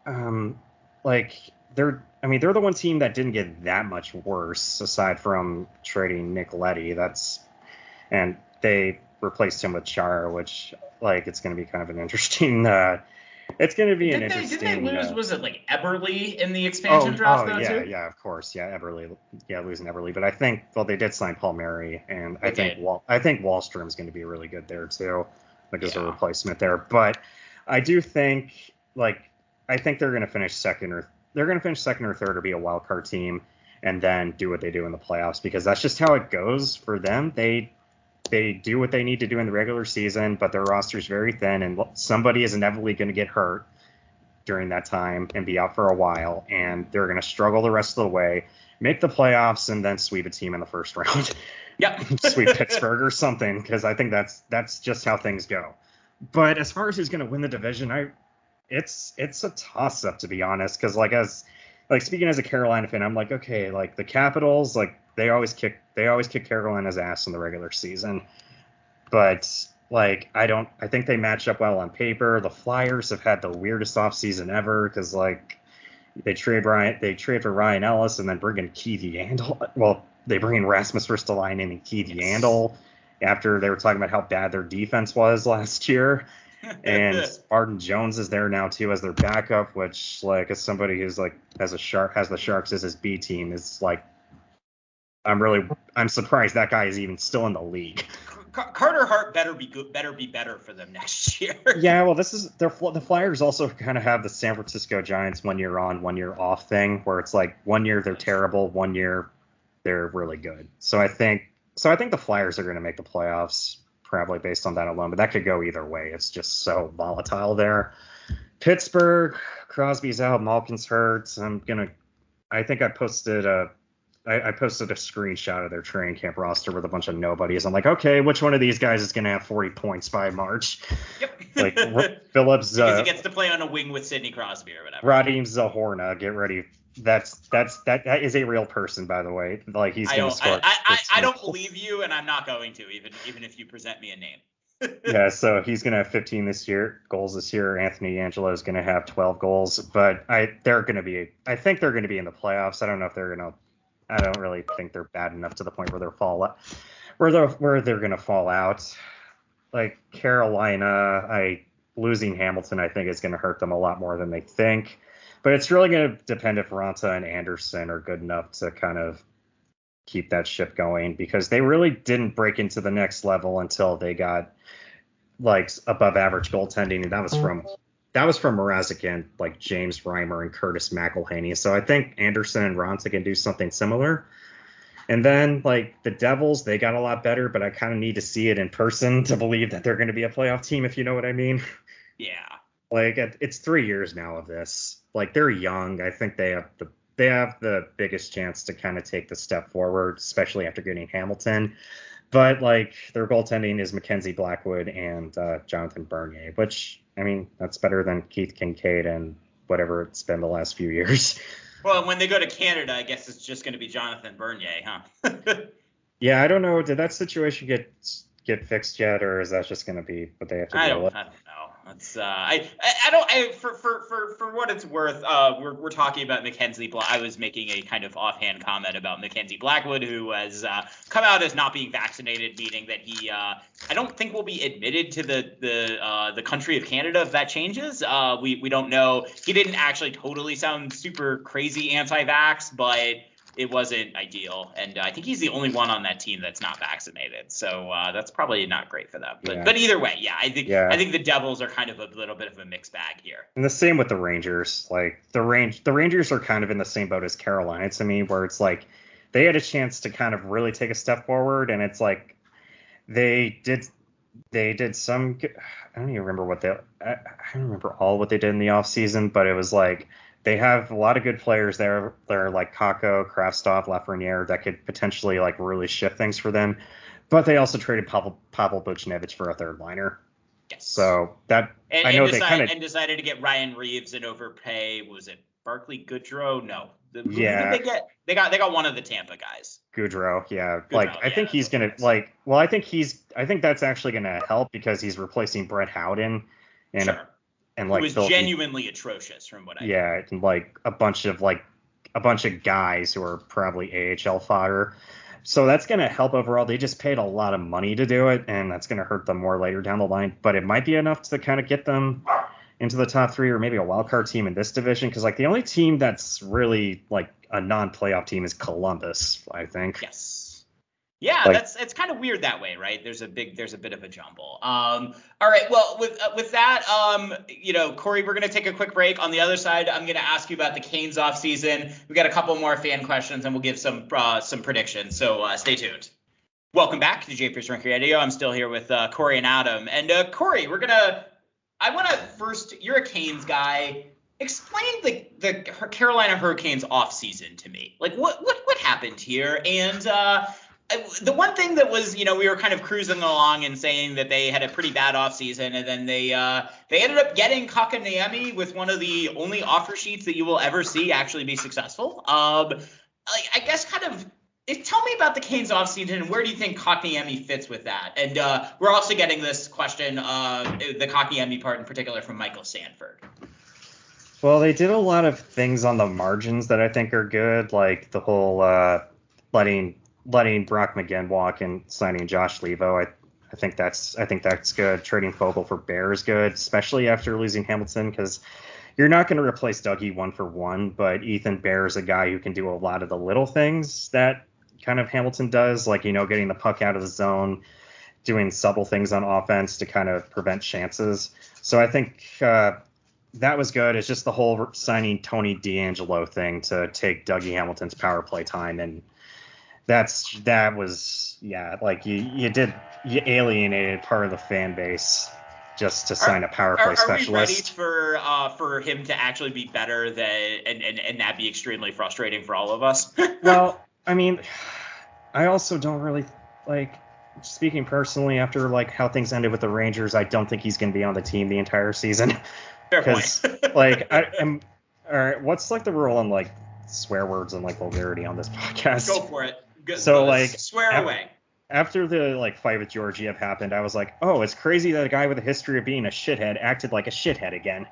they're the one team that didn't get that much worse aside from trading Nick Leddy. And they replaced him with Chara, which it's going to be kind of an interesting. Didn't they lose? Was it like Eberle in the expansion draft? Yeah, of course, yeah, Eberle, losing Eberle, but I think they did sign Palmieri, and I think Wahlstrom's going to be really good there too, as a replacement there. But I do think they're going to finish second or third or be a wild card team, and then do what they do in the playoffs because that's just how it goes for them. They do what they need to do in the regular season, but their roster is very thin, and somebody is inevitably going to get hurt. during that time and be out for a while, and they're going to struggle the rest of the way, make the playoffs, and then sweep a team in the first round. Yep. Sweep Pittsburgh or something, because I think that's just how things go. But as far as who's going to win the division, it's a toss-up, to be honest, because speaking as a Carolina fan, I'm like, okay, like the Capitals, like they always kick Carolina's ass in the regular season, but like I think they match up well on paper. The Flyers have had the weirdest offseason ever, because like they trade for Ryan Ellis and then bring in Keith Yandel. Well, they bring in Rasmus Ristolainen and Keith Yandel after they were talking about how bad their defense was last year. And Martin Jones is there now too as their backup, which, like, as somebody who's like has the Sharks as his B team, is like, I'm surprised that guy is even still in the league. Carter Hart better be better for them next year. Yeah, well, the Flyers also kind of have the San Francisco Giants 1 year on, 1 year off thing, where it's like 1 year they're terrible, 1 year they're really good. So I think the Flyers are going to make the playoffs, probably based on that alone, but that could go either way. It's just so volatile there. Pittsburgh, Crosby's out, Malkin's hurt. I think I posted a screenshot of their training camp roster with a bunch of nobodies. I'm like, okay, which one of these guys is going to have 40 points by March? Yep. Like Phillips. Because he gets to play on a wing with Sidney Crosby or whatever. Radim Zahorna, get ready. That is a real person, by the way. Like, he's going to score. I don't believe you, and I'm not going to, even if you present me a name. Yeah, so he's going to have 15 goals this year. Anthony Angelo is going to have 12 goals, but I think they're going to be in the playoffs. I don't really think they're bad enough to the point where they're going to fall out. Like Carolina, losing Hamilton, I think, is going to hurt them a lot more than they think. But it's really going to depend if Raanta and Anderson are good enough to kind of keep that ship going, because they really didn't break into the next level until they got like above average goaltending, and that was from Mrazek and like James Reimer and Curtis McElhaney. So I think Anderson and Raanta can do something similar. And then like the Devils, they got a lot better, but I kind of need to see it in person to believe that they're going to be a playoff team, if you know what I mean. Yeah. Like it's 3 years now of this. Like, they're young. I think they have the biggest chance to kind of take the step forward, especially after getting Hamilton. But like their goaltending is Mackenzie Blackwood and Jonathan Bernier, which, I mean, that's better than Keith Kincaid and whatever it's been the last few years. Well, when they go to Canada, I guess it's just going to be Jonathan Bernier, huh? Yeah, I don't know. Did that situation get fixed yet, or is that just going to be what they have to deal with? I don't know. It's for what it's worth, we're talking about Mackenzie I was making a kind of offhand comment about Mackenzie Blackwood, who has come out as not being vaccinated, meaning that he I don't think will be admitted to the country of Canada if that changes. We don't know. He didn't actually totally sound super crazy anti-vax, but it wasn't ideal, and I think he's the only one on that team that's not vaccinated, so that's probably not great for them. But either way, I think the Devils are kind of a little bit of a mixed bag here. And the same with the Rangers. Like the Rangers are kind of in the same boat as Carolina to me, where it's like they had a chance to kind of really take a step forward, and it's like they did some. I don't even remember I don't remember all what they did in the offseason, but it was like, they have a lot of good players there. They're like Kakko, Kravtsov, Lafreniere that could potentially like really shift things for them. But they also traded Pavel Buchnevich for a third liner. Yes. So that decided to get Ryan Reeves and overpay. Was it Barclay Goodrow? No. Who did they get? They got one of the Tampa guys. Goodrow, yeah. I think he's gonna like. Well, I think that's actually gonna help because he's replacing Brett Howden and. Sure. And like it was genuinely atrocious from what I heard. Yeah, and like a bunch of guys who are probably AHL fodder. So that's going to help overall. They just paid a lot of money to do it, and that's going to hurt them more later down the line. But it might be enough to kind of get them into the top 3 or maybe a wild card team in this division, because like the only team that's really like a non-playoff team is Columbus, I think. Yes. Yeah, it's kind of weird that way, right? There's a bit of a jumble. All right, well, with that, Corey, we're gonna take a quick break. On the other side, I'm gonna ask you about the Canes offseason. We got a couple more fan questions, and we'll give some predictions. So stay tuned. Welcome back to JPer's Rink Radio. I'm still here with Corey and Adam. And Corey, I want to first. You're a Canes guy. Explain the Carolina Hurricanes offseason to me. Like, what happened here? And the one thing that was, we were kind of cruising along and saying that they had a pretty bad offseason, and then they ended up getting Kotkaniemi with one of the only offer sheets that you will ever see actually be successful. I guess kind of tell me about the Canes offseason and where do you think Kotkaniemi fits with that? And we're also getting this question, the Kotkaniemi part in particular, from Michael Sanford. Well, they did a lot of things on the margins that I think are good, like the whole letting Brock McGinn walk and signing Josh Levo. I think that's good. Trading Fogle for Bear is good, especially after losing Hamilton, because you're not going to replace Dougie 1-for-1, but Ethan Bear is a guy who can do a lot of the little things that kind of Hamilton does, like, getting the puck out of the zone, doing subtle things on offense to kind of prevent chances. So I think that was good. It's just the whole signing Tony DeAngelo thing to take Dougie Hamilton's power play time, and that was you alienated part of the fan base just to sign a power play specialist. Are we ready for him to actually be better and that be extremely frustrating for all of us? Well, I mean, I also don't really speaking personally after how things ended with the Rangers. I don't think he's going to be on the team the entire season. Fair point. All right, what's the rule on swear words and vulgarity on this podcast? Go for it. Good. So swear away. After the fight with Georgiev happened, I was like, oh, it's crazy that a guy with a history of being a shithead acted like a shithead again.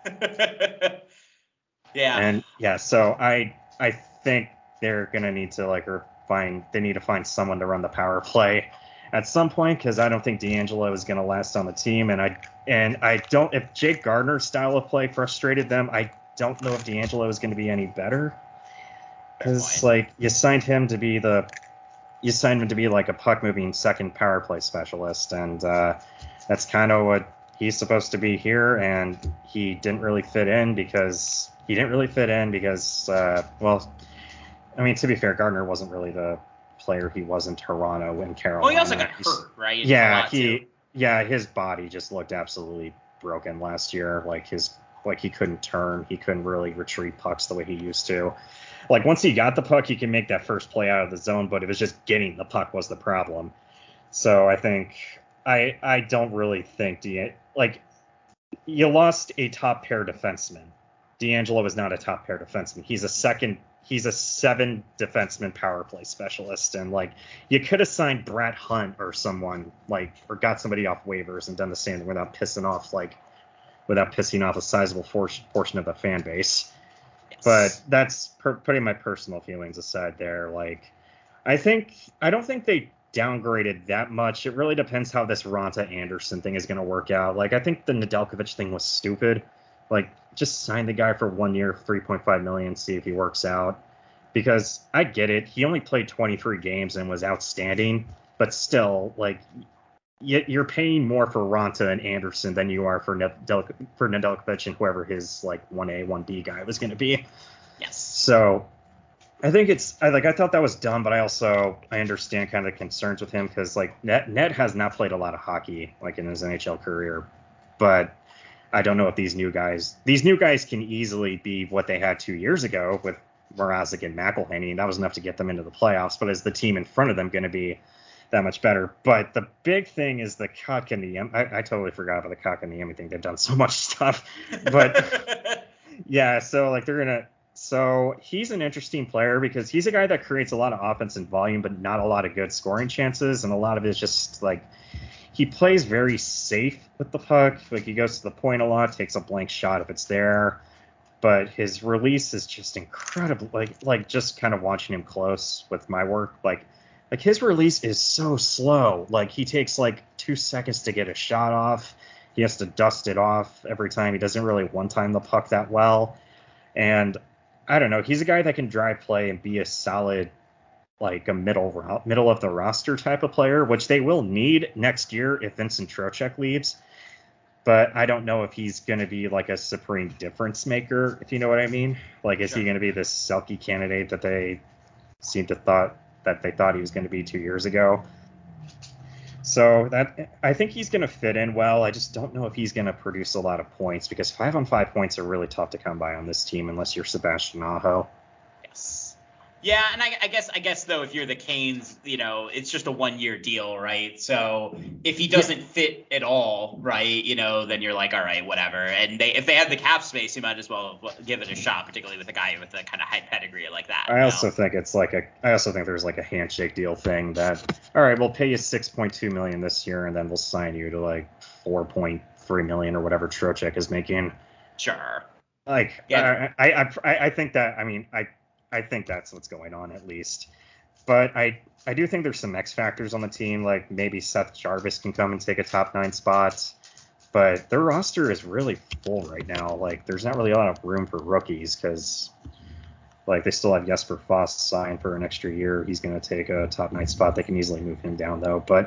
Yeah. And yeah, so I think they're gonna need to find someone to run the power play at some point, because I don't think DeAngelo is gonna last on the team, and I don't, if Jake Gardner's style of play frustrated them, I don't know if DeAngelo is gonna be any better, because you signed him to be a puck moving second power play specialist, and that's kind of what he's supposed to be here, and he didn't really fit in because well, I mean, to be fair, Gardner wasn't really the player he was in Toronto and Carolina. Well, he also got hurt, right? Yeah, his body just looked absolutely broken last year. He couldn't turn, he couldn't really retrieve pucks the way he used to. Once he got the puck, he can make that first play out of the zone, but it was just getting the puck was the problem. So I think I don't really think you lost a top pair defenseman. DeAngelo is not a top pair defenseman. He's a 7 defenseman power play specialist, and you could have signed Brett Hunt or someone or got somebody off waivers and done the same thing without pissing off a sizable portion of the fan base. Yes. But that's putting my personal feelings aside there. I don't think they downgraded that much. It really depends how this Ronta Anderson thing is going to work out. I think the Nedeljkovic thing was stupid. Just sign the guy for 1 year, $3.5 million, see if he works out. Because I get it, he only played 23 games and was outstanding, but still, you're paying more for Ronta and Anderson than you are for Nedeljkovic and whoever his 1A, 1B guy was going to be. Yes. So I think I thought that was dumb, but I understand kind of the concerns with him, because Ned has not played a lot of hockey in his NHL career, but I don't know if these new guys can easily be what they had 2 years ago with Mrazek and McElhinney, and that was enough to get them into the playoffs. But is the team in front of them going to be that much better? But the big thing is the Kotkaniemi. I totally forgot about the Kotkaniemi thing. They've done so much stuff. But yeah, so he's an interesting player because he's a guy that creates a lot of offense and volume, but not a lot of good scoring chances, and a lot of it is just he plays very safe with the puck. He goes to the point a lot, takes a blank shot if it's there. But his release is just incredible. Just kind of watching him close with my work, his release is so slow. He takes 2 seconds to get a shot off. He has to dust it off every time. He doesn't really one-time the puck that well. And I don't know. He's a guy that can drive play and be a solid a middle of the roster type of player, which they will need next year if Vincent Trocheck leaves. But I don't know if he's going to be a supreme difference maker, if you know what I mean. Is he going to be this Selke candidate that they thought he was going to be 2 years ago? So that I think he's going to fit in well. I just don't know if he's going to produce a lot of points because 5-on-5 points are really tough to come by on this team unless you're Sebastian Aho. Yes. Yeah, and I guess though, if you're the Canes, it's just a 1-year deal, right? So if he doesn't fit at all, right, then you're like, all right, whatever. And if they have the cap space, you might as well give it a shot, particularly with a guy with a kind of high pedigree like that. I also think there's like a handshake deal thing that, all right, we'll pay you $6.2 million this year, and then we'll sign you to like $4.3 million or whatever Trocheck is making. Sure. Like, yeah. I think that. I mean, I think that's what's going on at least. But I do think there's some X factors on the team, like maybe Seth Jarvis can come and take a top 9 spot. But their roster is really full right now. Like, there's not really a lot of room for rookies because, like, they still have Jesper Foss signed for an extra year. He's going to take a top 9 spot. They can easily move him down, though. But,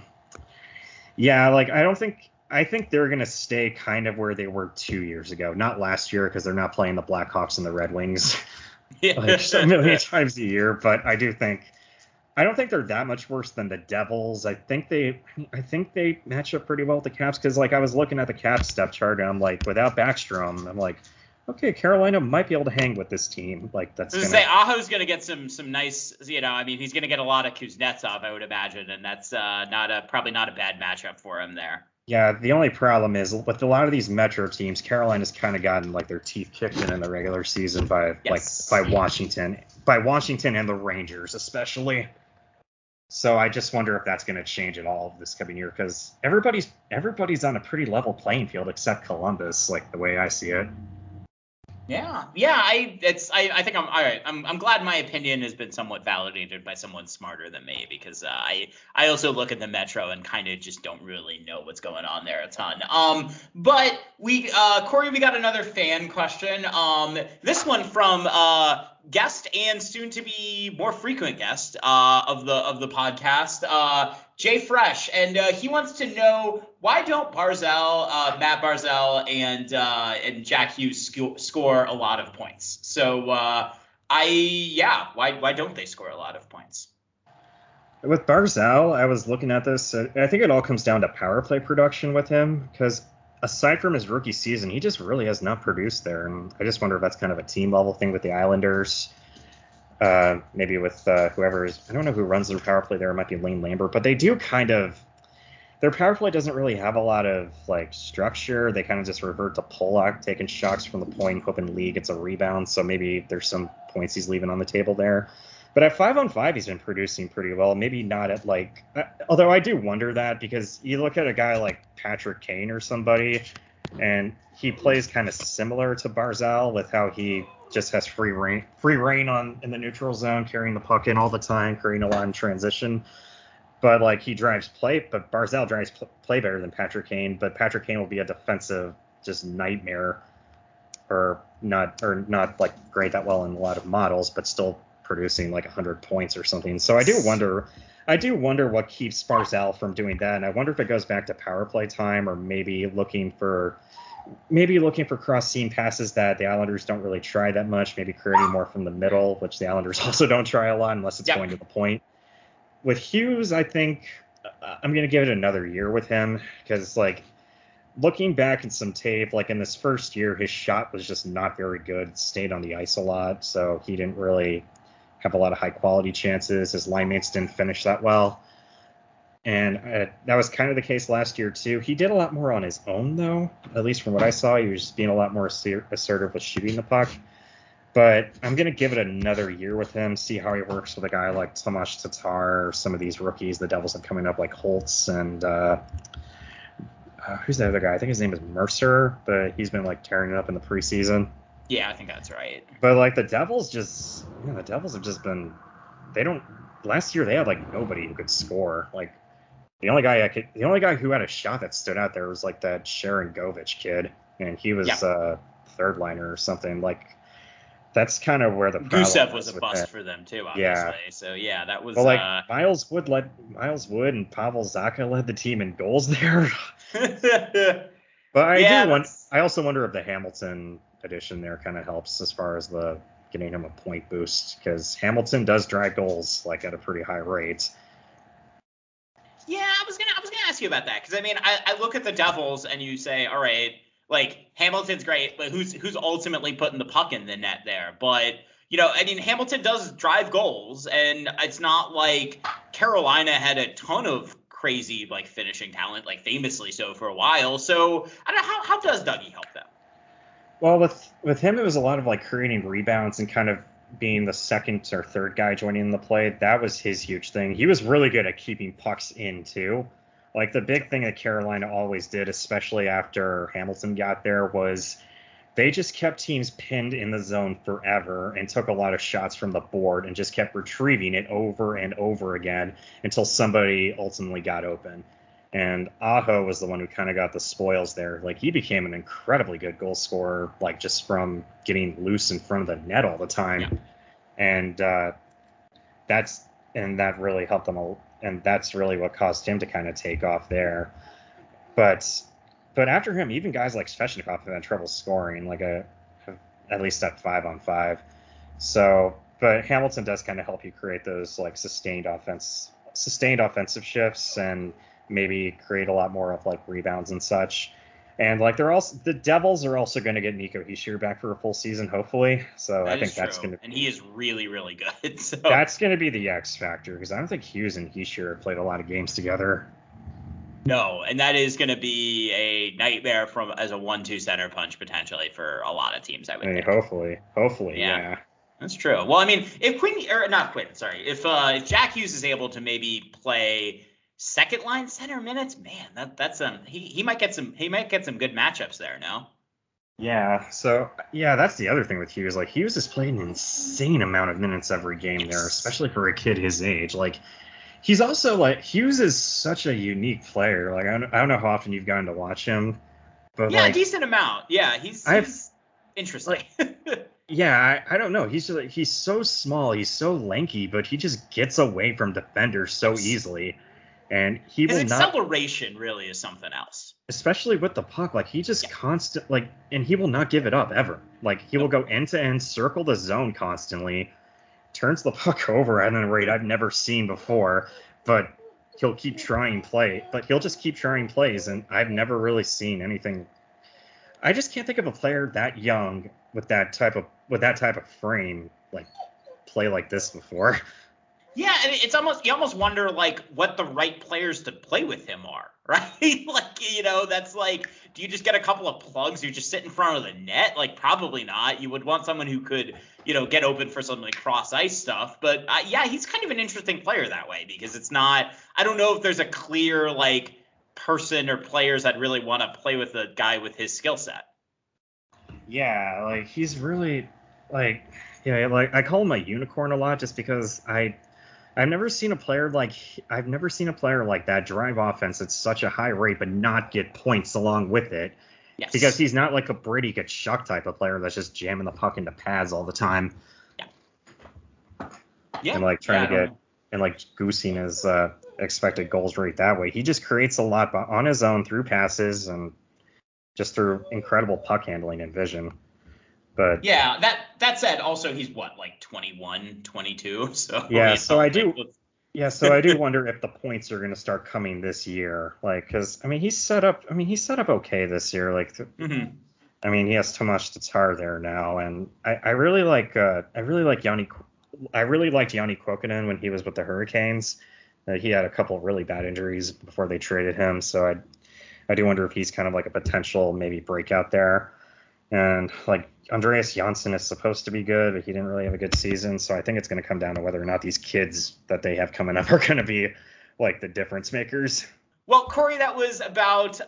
yeah, like, I think they're going to stay kind of where they were 2 years ago. Not last year because they're not playing the Blackhawks and the Red Wings. Like a million times a year, but I don't think they're that much worse than the Devils. I think they match up pretty well with the Caps because, like, I was looking at the Caps depth chart and I'm like, without Backstrom, I'm like, okay, Carolina might be able to hang with this team. Like, that's gonna say Aho's gonna get some nice, I mean, he's gonna get a lot of Kuznetsov, I would imagine, and that's probably not a bad matchup for him there. Yeah, the only problem is with a lot of these Metro teams, Carolina's kind of gotten like their teeth kicked in the regular season by Washington and the Rangers especially. So I just wonder if that's going to change at all this coming year because everybody's on a pretty level playing field except Columbus, like the way I see it. Yeah. I think I'm all right. I'm glad my opinion has been somewhat validated by someone smarter than me because I also look at the Metro and kind of just don't really know what's going on there a ton. But Corey, we got another fan question. This one from guest and soon to be more frequent guest of the podcast, Jay Fresh, and he wants to know why don't Matt Barzal and Jack Hughes score a lot of points? So why don't they score a lot of points? With Barzal, I was looking at this. I think it all comes down to power play production with him because aside from his rookie season, he just really has not produced there. And I just wonder if that's kind of a team level thing with the Islanders. Maybe with whoever is, I don't know who runs their power play there. It might be Lane Lambert, but they do their power play doesn't really have a lot of like structure. They kind of just revert to Polak taking shots from the point, hoping Lee gets a rebound. So maybe there's some points he's leaving on the table there. But at 5-on-5, he's been producing pretty well. Maybe not at like, although I do wonder that because you look at a guy like Patrick Kane or somebody, and he plays kind of similar to Barzal with how he just has free reign in the neutral zone, carrying the puck in all the time, creating a lot in transition. But like he drives play, but Barzal drives play better than Patrick Kane. But Patrick Kane will be a defensive just nightmare, or not like great that well in a lot of models, but still producing like 100 points or something. So I do wonder what keeps Barzal from doing that. And I wonder if it goes back to power play time or maybe looking for cross seam passes that the Islanders don't really try that much, maybe creating more from the middle, which the Islanders also don't try a lot unless it's going to the point. With Hughes, I think I'm going to give it another year with him because like looking back at some tape, like in this first year, his shot was just not very good. It stayed on the ice a lot. So he didn't really have a lot of high quality chances. His line mates didn't finish that well. And that was kind of the case last year too. He did a lot more on his own though, at least from what I saw. He was just being a lot more assertive with shooting the puck. But I'm going to give it another year with him, see how he works with a guy like Tomas Tatar or some of these rookies the Devils have coming up like Holtz and who's the other guy? I think his name is Mercer, but he's been like tearing it up in the preseason. Yeah, I think that's right. But like the Devils have just been, last year they had like nobody who could score. Like the only guy who had a shot that stood out there was like that Sharon Govich kid, and he was third liner or something. Like that's kind of where the problem Gusev was a bust for them too, obviously. Yeah. So yeah, that was. Well, like Miles Wood and Pavel Zacha led the team in goals there. But I also wonder if the Hamilton addition there kind of helps as far as the getting him a point boost because Hamilton does drive goals like at a pretty high rate. Yeah, I ask you about that because I mean, I look at the Devils and you say, all right, like Hamilton's great, but who's ultimately putting the puck in the net there? But I mean, Hamilton does drive goals, and it's not like Carolina had a ton of crazy like finishing talent, like famously so for a while. So I don't know how does Dougie help them? Well, with him, it was a lot of like creating rebounds and kind of being the second or third guy joining in the play. That was his huge thing. He was really good at keeping pucks in too. Like the big thing that Carolina always did, especially after Hamilton got there, was they just kept teams pinned in the zone forever and took a lot of shots from the board and just kept retrieving it over and over again until somebody ultimately got open. And Aho was the one who kind of got the spoils there. Like he became an incredibly good goal scorer, like just from getting loose in front of the net all the time. Yeah. And that really helped them. And that's really what caused him to kind of take off there. But after him, even guys like Svechnikov have had trouble scoring, like at least at 5-on-5. So, but Hamilton does kind of help you create those like sustained offensive shifts and maybe create a lot more of like rebounds and such. And like the Devils are also going to get Nico Hischier back for a full season, hopefully. So I think that's going to, and he is really, really good. So that's going to be the X factor because I don't think Hughes and Hischier have played a lot of games together. No, and that is going to be a nightmare as a 1-2 center punch potentially for a lot of teams, I would think. Hopefully, yeah. That's true. Well, I mean, if Jack Hughes is able to maybe play second line center minutes, man, that's he might get some good matchups there, no? Yeah. So yeah, that's the other thing with Hughes. Like Hughes is playing an insane amount of minutes every game there, especially for a kid his age. Like he's also like Hughes is such a unique player. Like I don't know how often you've gotten to watch him, but yeah, a decent amount. Yeah, he's interesting. Like, yeah, I don't know. He's so small, he's so lanky, but he just gets away from defenders so easily. And his acceleration really is something else. Especially with the puck, like he just and he will not give it up ever. Like he will go end to end, circle the zone constantly, turns the puck over at a rate I've never seen before, but he'll keep trying plays, and I've never really seen anything. I just can't think of a player that young with that type of frame like play like this before. Yeah, and it's you almost wonder like what the right players to play with him are, right? Like, that's like, do you just get a couple of plugs who just sit in front of the net? Like, probably not. You would want someone who could, get open for some like cross ice stuff. But yeah, he's kind of an interesting player that way because it's not. I don't know if there's a clear like person or players that really want to play with a guy with his skill set. Yeah, like he's really like I call him a unicorn a lot just because I've never seen a player like that drive offense at such a high rate but not get points along with it. Yes. Because he's not like a Brady Tkachuk type of player that's just jamming the puck into pads all the time. Yeah. And like trying to get and like goosing his expected goals rate that way. He just creates a lot on his own through passes and just through incredible puck handling and vision. But yeah, that said, also he's like 21, 22. So yeah, so I do wonder if the points are going to start coming this year. Like, because he's set up okay this year. Like, he has Tomas Tatar there now, and I really liked Yanni Kuokkanen when he was with the Hurricanes. He had a couple of really bad injuries before they traded him, so I do wonder if he's kind of like a potential maybe breakout there. And like Andreas Janssen is supposed to be good, but he didn't really have a good season. So I think it's going to come down to whether or not these kids that they have coming up are going to be like the difference makers. Well, Corey, that was about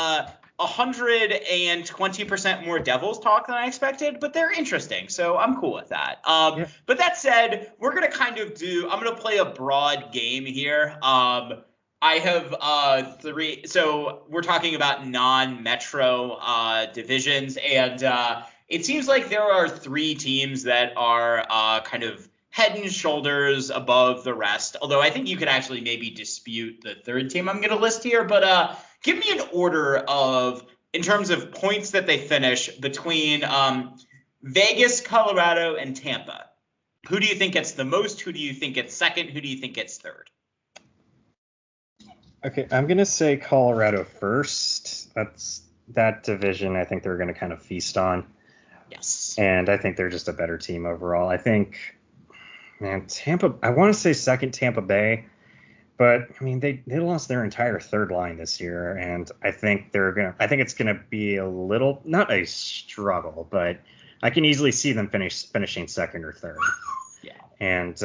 120% more Devils talk than I expected, but they're interesting. So I'm cool with that. But that said, we're going to I'm going to play a broad game here. I have 3. So we're talking about non-metro divisions, and it seems like there are 3 teams that are kind of head and shoulders above the rest. Although I think you could actually maybe dispute the third team I'm going to list here. But give me an order in terms of points that they finish between Vegas, Colorado, and Tampa. Who do you think gets the most? Who do you think gets second? Who do you think gets third? Okay, I'm gonna say Colorado first. That division. I think they're gonna kind of feast on. Yes. And I think they're just a better team overall. I think, man, Tampa. I want to say second Tampa Bay, but I mean they lost their entire third line this year, and I think it's gonna be a little, not a struggle, but I can easily see them finishing second or third. Yeah. And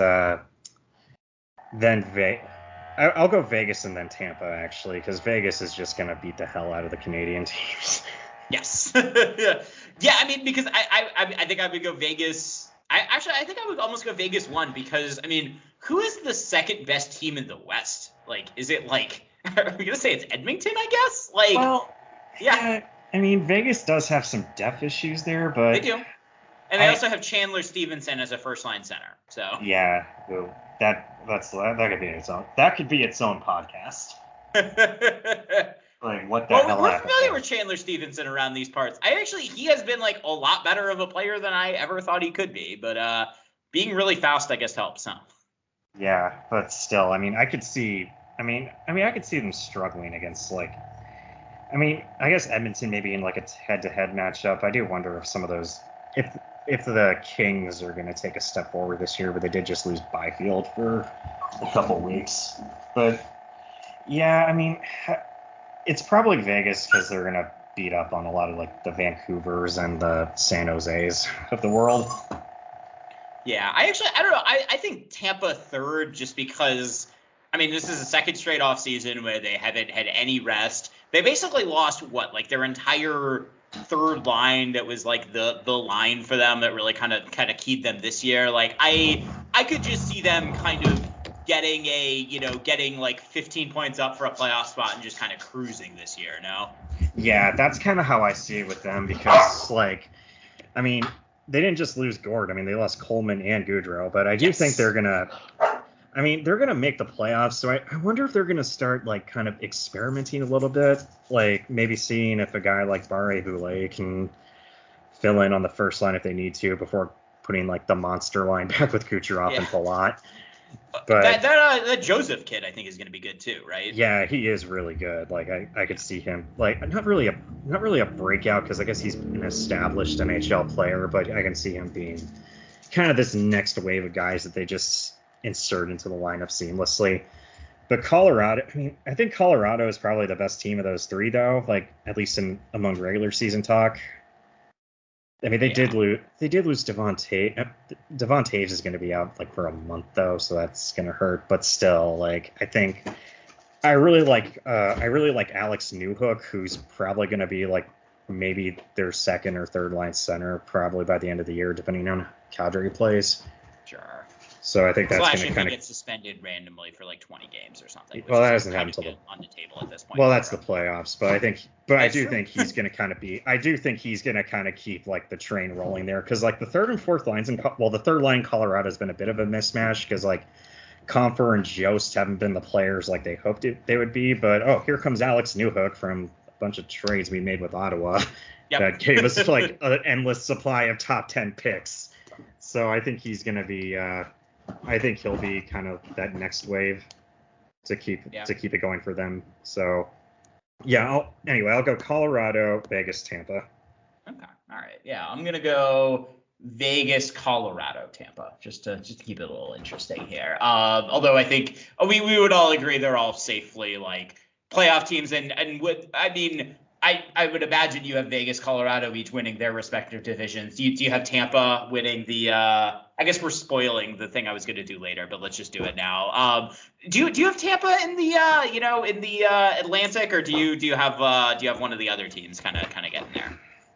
then I'll go Vegas and then Tampa, actually, because Vegas is just gonna beat the hell out of the Canadian teams. Yes. Yeah, I mean, because I think I would go Vegas. I think I would almost go Vegas 1, because, I mean, who is the second best team in the West? Like, is it like, are we going to say it's Edmonton, I guess? Like, Well, yeah. I mean, Vegas does have some depth issues there, but They do. And they also have Chandler Stevenson as a first-line center. So yeah, that could be its own. That could be its own podcast. Like, what the hell we're happened familiar there? with Chandler Stevenson around these parts. He has been like a lot better of a player than I ever thought he could be. But being really fast, I guess, helps, huh? Yeah, but still, I mean, I could see them struggling against, like, I guess Edmonton maybe in like a head-to-head matchup. I do wonder if some of those, if the Kings are going to take a step forward this year, but they did just lose Byfield for a couple weeks. But yeah, I mean, it's probably Vegas, because they're going to beat up on a lot of like the Vancouvers and the San Joses of the world. Yeah, I don't know. I think Tampa third, just because, I mean, this is the second straight off season where they haven't had any rest. They basically lost their entire third line that was like the line for them that really kind of keyed them this year. Like I could just see them kind of getting like 15 points up for a playoff spot and just kind of cruising this year, no? Yeah, that's kind of how I see it with them, because, like, I mean, they didn't just lose Gord. I mean, they lost Coleman and Gaudreau, but I do think they're going to make the playoffs. So I wonder if they're going to start, like, kind of experimenting a little bit, like maybe seeing if a guy like Barré-Boulet can fill in on the first line if they need to, before putting, like, the monster line back with Kucherov and Palat. But that Joseph kid, I think, is going to be good too, right? Yeah, he is really good. Like I could see him, like, not really a breakout, because I guess he's an established NHL player, but I can see him being kind of this next wave of guys that they just insert into the lineup seamlessly. But Colorado, I think Colorado is probably the best team of those three, though. Like, at least among regular season talk. I mean, they did lose Devon Toews. Devon Toews is going to be out like for a month, though, so that's going to hurt. But still, like, I really like Alex Newhook, who's probably going to be like maybe their second or third line center probably by the end of the year, depending on how Kadri plays. Sure. So I think that's going to kind kind of of get suspended randomly for like 20 games or something. Well, that doesn't happen until on the table at this point. Well, that's the playoffs, but I do think he's going to kind of keep like the train rolling there, because like the third and fourth lines the third line in Colorado has been a bit of a mismatch, because like Compher and Jost haven't been the players like they hoped they would be, but here comes Alex Newhook from a bunch of trades we made with Ottawa that gave us like an endless supply of top 10 picks. So I think he's going to be I think he'll be kind of that next wave to keep it going for them. So yeah, I'll go Colorado, Vegas, Tampa. Okay. All right. Yeah, I'm gonna go Vegas, Colorado, Tampa, just to keep it a little interesting here. Although I think we would all agree they're all safely like playoff teams, and I would imagine you have Vegas, Colorado each winning their respective divisions. Do you have Tampa winning the? I guess we're spoiling the thing I was going to do later, but let's just do it now. Do you have Tampa in the Atlantic, or do you have one of the other teams kind of getting there?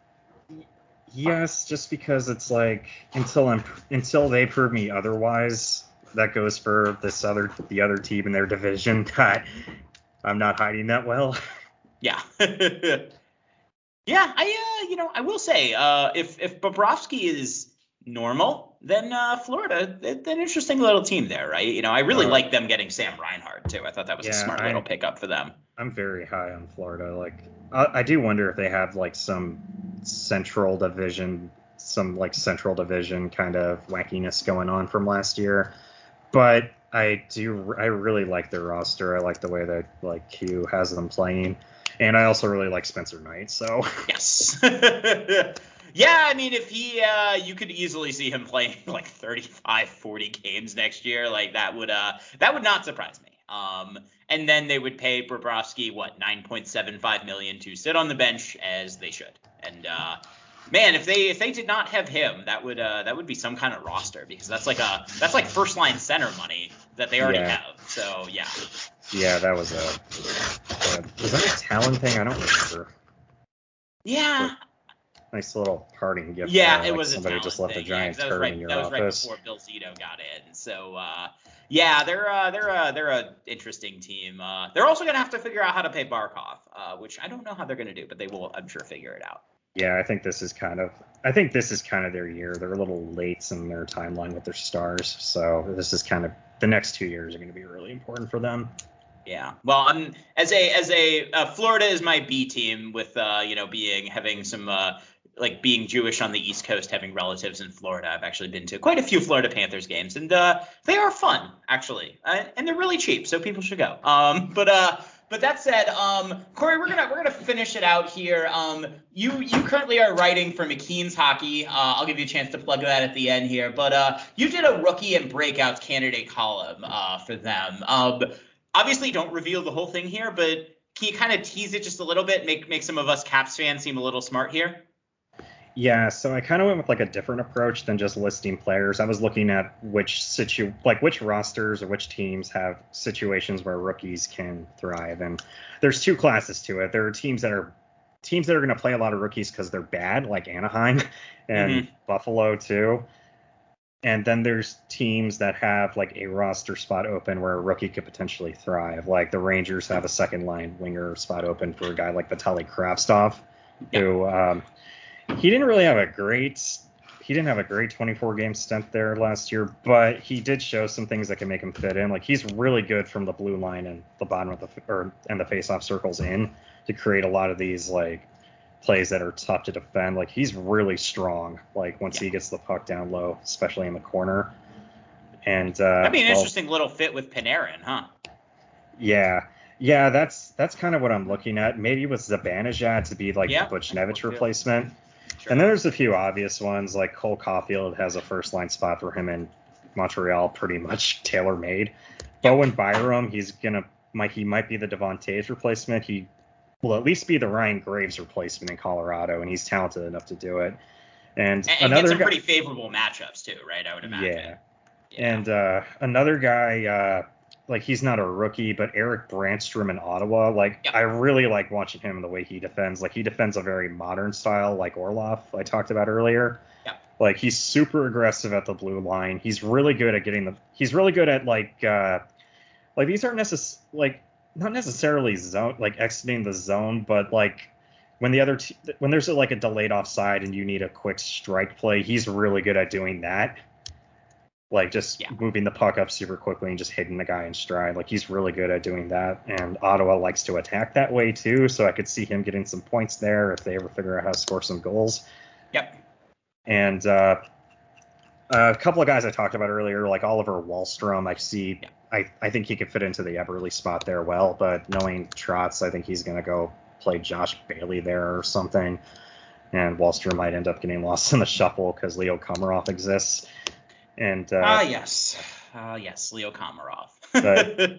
Yes, just because it's like until they prove me otherwise, that goes for the other team in their division that I'm not hiding that well. Yeah. Yeah, I will say, if Bobrovsky is normal, then Florida, an interesting little team there, right? I really like them getting Sam Reinhart too. I thought that was a smart little pickup for them. I'm very high on Florida. Like, I do wonder if they have like some central division kind of wackiness going on from last year. But I really like their roster. I like the way that like Q has them playing, and I also really like Spencer Knight. So Yes. Yeah, I mean, if he, you could easily see him playing like 35, 40 games next year. Like that would not surprise me. And then they would pay Bobrovsky what, $9.75 million to sit on the bench, as they should. And man, if they did not have him, that would be some kind of roster, because that's like first line center money that they already have. So yeah. Yeah, that was was that a talent thing? I don't remember. Yeah. Nice little parting gift. Yeah, there. it Like was somebody a just talent left thing. a giant That was turd right. in your That was right office. before Bill Zito got in. So yeah, they're a interesting team. They're also gonna have to figure out how to pay Barkov, which I don't know how they're gonna do, but they will, I'm sure, figure it out. Yeah, I think this is kind of their year. They're a little late in their timeline with their stars, so this is kind of the next 2 years are going to be really important for them. Yeah. Well, as a Florida is my B team, with having some like being Jewish on the East Coast, having relatives in Florida. I've actually been to quite a few Florida Panthers games, and they are fun, actually, and they're really cheap, so people should go. But that said, Corey, we're gonna finish it out here. You currently are writing for McKean's Hockey. I'll give you a chance to plug that at the end here. But you did a rookie and breakouts candidate column for them. Obviously, don't reveal the whole thing here, but can you kind of tease it just a little bit, make some of us Caps fans seem a little smart here? Yeah, so I kind of went with like a different approach than just listing players. I was looking at which rosters or which teams have situations where rookies can thrive, and there's two classes to it. There are teams that are going to play a lot of rookies because they're bad, like Anaheim and Buffalo too. And then there's teams that have like a roster spot open where a rookie could potentially thrive. Like the Rangers have a second line winger spot open for a guy like Vitaly Kravtsov, who he didn't have a great 24 game stint there last year, but he did show some things that can make him fit in. Like he's really good from the blue line and the bottom of and the faceoff circles in to create a lot of these like plays that are tough to defend. Like he's really strong. Like once he gets the puck down low, especially in the corner. And that'd be an interesting little fit with Panarin, huh? Yeah, that's kind of what I'm looking at. Maybe with Zibanejad to be like the Buchnevich replacement. Sure. And then there's a few obvious ones, like Cole Caulfield has a first line spot for him in Montreal, pretty much tailor made. Bowen Byram, he might be the Devon Toews replacement. He will at least be the Ryan Graves replacement in Colorado, and he's talented enough to do it. And another some pretty favorable matchups too, right? I would imagine. Yeah. And another guy, like he's not a rookie, but Eric Brandstrom in Ottawa. Like I really like watching him and the way he defends. Like he defends a very modern style, like Orlov I talked about earlier. Yeah. Like he's super aggressive at the blue line. He's really good at he's really good at like these aren't not necessarily zone, like exiting the zone, but like when when there's like a delayed offside and you need a quick strike play, he's really good at doing that. Like just moving the puck up super quickly and just hitting the guy in stride. Like he's really good at doing that. And Ottawa likes to attack that way too. So I could see him getting some points there if they ever figure out how to score some goals. Yep. And a couple of guys I talked about earlier, like Oliver Wahlstrom, I think he could fit into the Eberle spot there well. But knowing Trotz, I think he's going to go play Josh Bailey there or something. And Wahlstrom might end up getting lost in the shuffle because Leo Komarov exists. And yes, Leo Komarov. But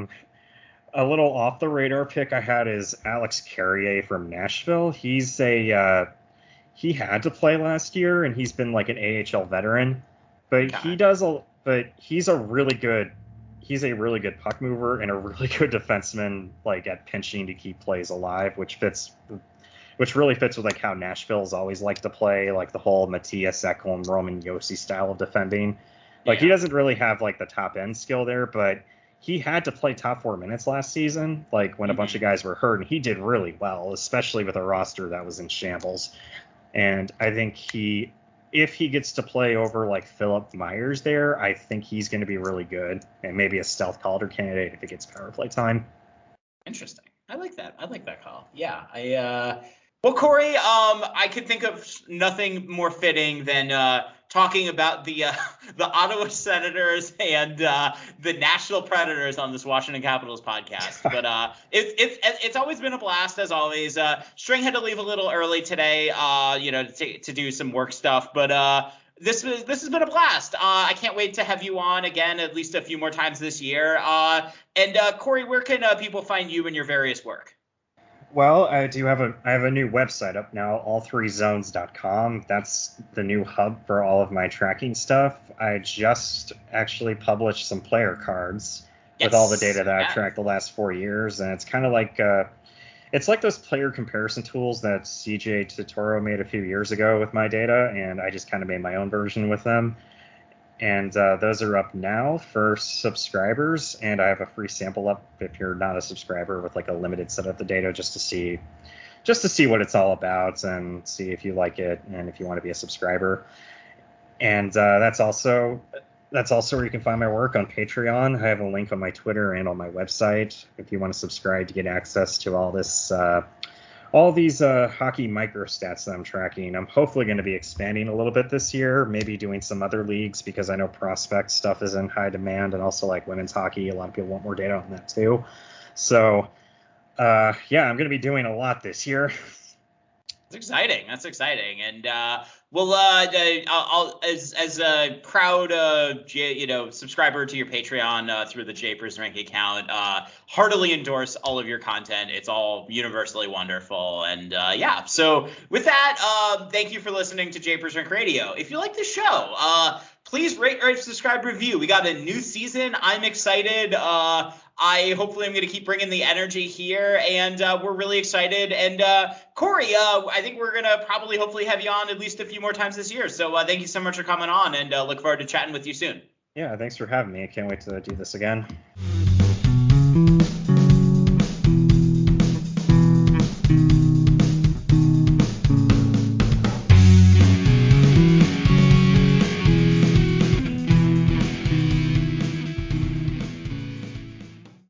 a little off the radar pick I had is Alex Carrier from Nashville. He had to play last year, and he's been like an AHL veteran, but he's a really good puck mover and a really good defenseman, like at pinching to keep plays alive, which really fits with like how Nashville's always liked to play, like the whole Matthias Ekholm, Roman Josi style of defending. Like he doesn't really have like the top end skill there, but he had to play top 4 minutes last season, like when a bunch of guys were hurt, and he did really well, especially with a roster that was in shambles. And I think if he gets to play over like Philip Myers there, I think he's going to be really good and maybe a stealth Calder candidate if he gets power play time. Interesting. I like that call. Yeah. Well, Corey, I could think of nothing more fitting than talking about the Ottawa Senators and the Nashville Predators on this Washington Capitals podcast. But it's always been a blast, as always. String had to leave a little early today, to do some work stuff. But this has been a blast. I can't wait to have you on again at least a few more times this year. And Corey, where can people find you and your various work? Well, I have a new website up now, all3zones.com. That's the new hub for all of my tracking stuff. I just actually published some player cards with all the data that I've tracked the last 4 years, and it's kind of like it's like those player comparison tools that CJ Totoro made a few years ago with my data, and I just kind of made my own version with them. And those are up now for subscribers, and I have a free sample up if you're not a subscriber with like a limited set of the data just to see what it's all about and see if you like it and if you want to be a subscriber. And that's also where you can find my work on Patreon. I have a link on my Twitter and on my website if you want to subscribe to get access to all these hockey microstats that I'm tracking. I'm hopefully going to be expanding a little bit this year, maybe doing some other leagues because I know prospect stuff is in high demand, and also like women's hockey. A lot of people want more data on that too. So, I'm going to be doing a lot this year. That's exciting. And I'll as a proud subscriber to your Patreon through the Japers Rank account, heartily endorse all of your content. It's all universally wonderful. And so with that, thank you for listening to Japers Rank Radio. If you like the show, please rate, subscribe, review. We got a new season. I'm excited. Hopefully I'm going to keep bringing the energy here, and we're really excited. And Corey, I think we're going to hopefully have you on at least a few more times this year. So thank you so much for coming on, and look forward to chatting with you soon. Yeah, thanks for having me. I can't wait to do this again.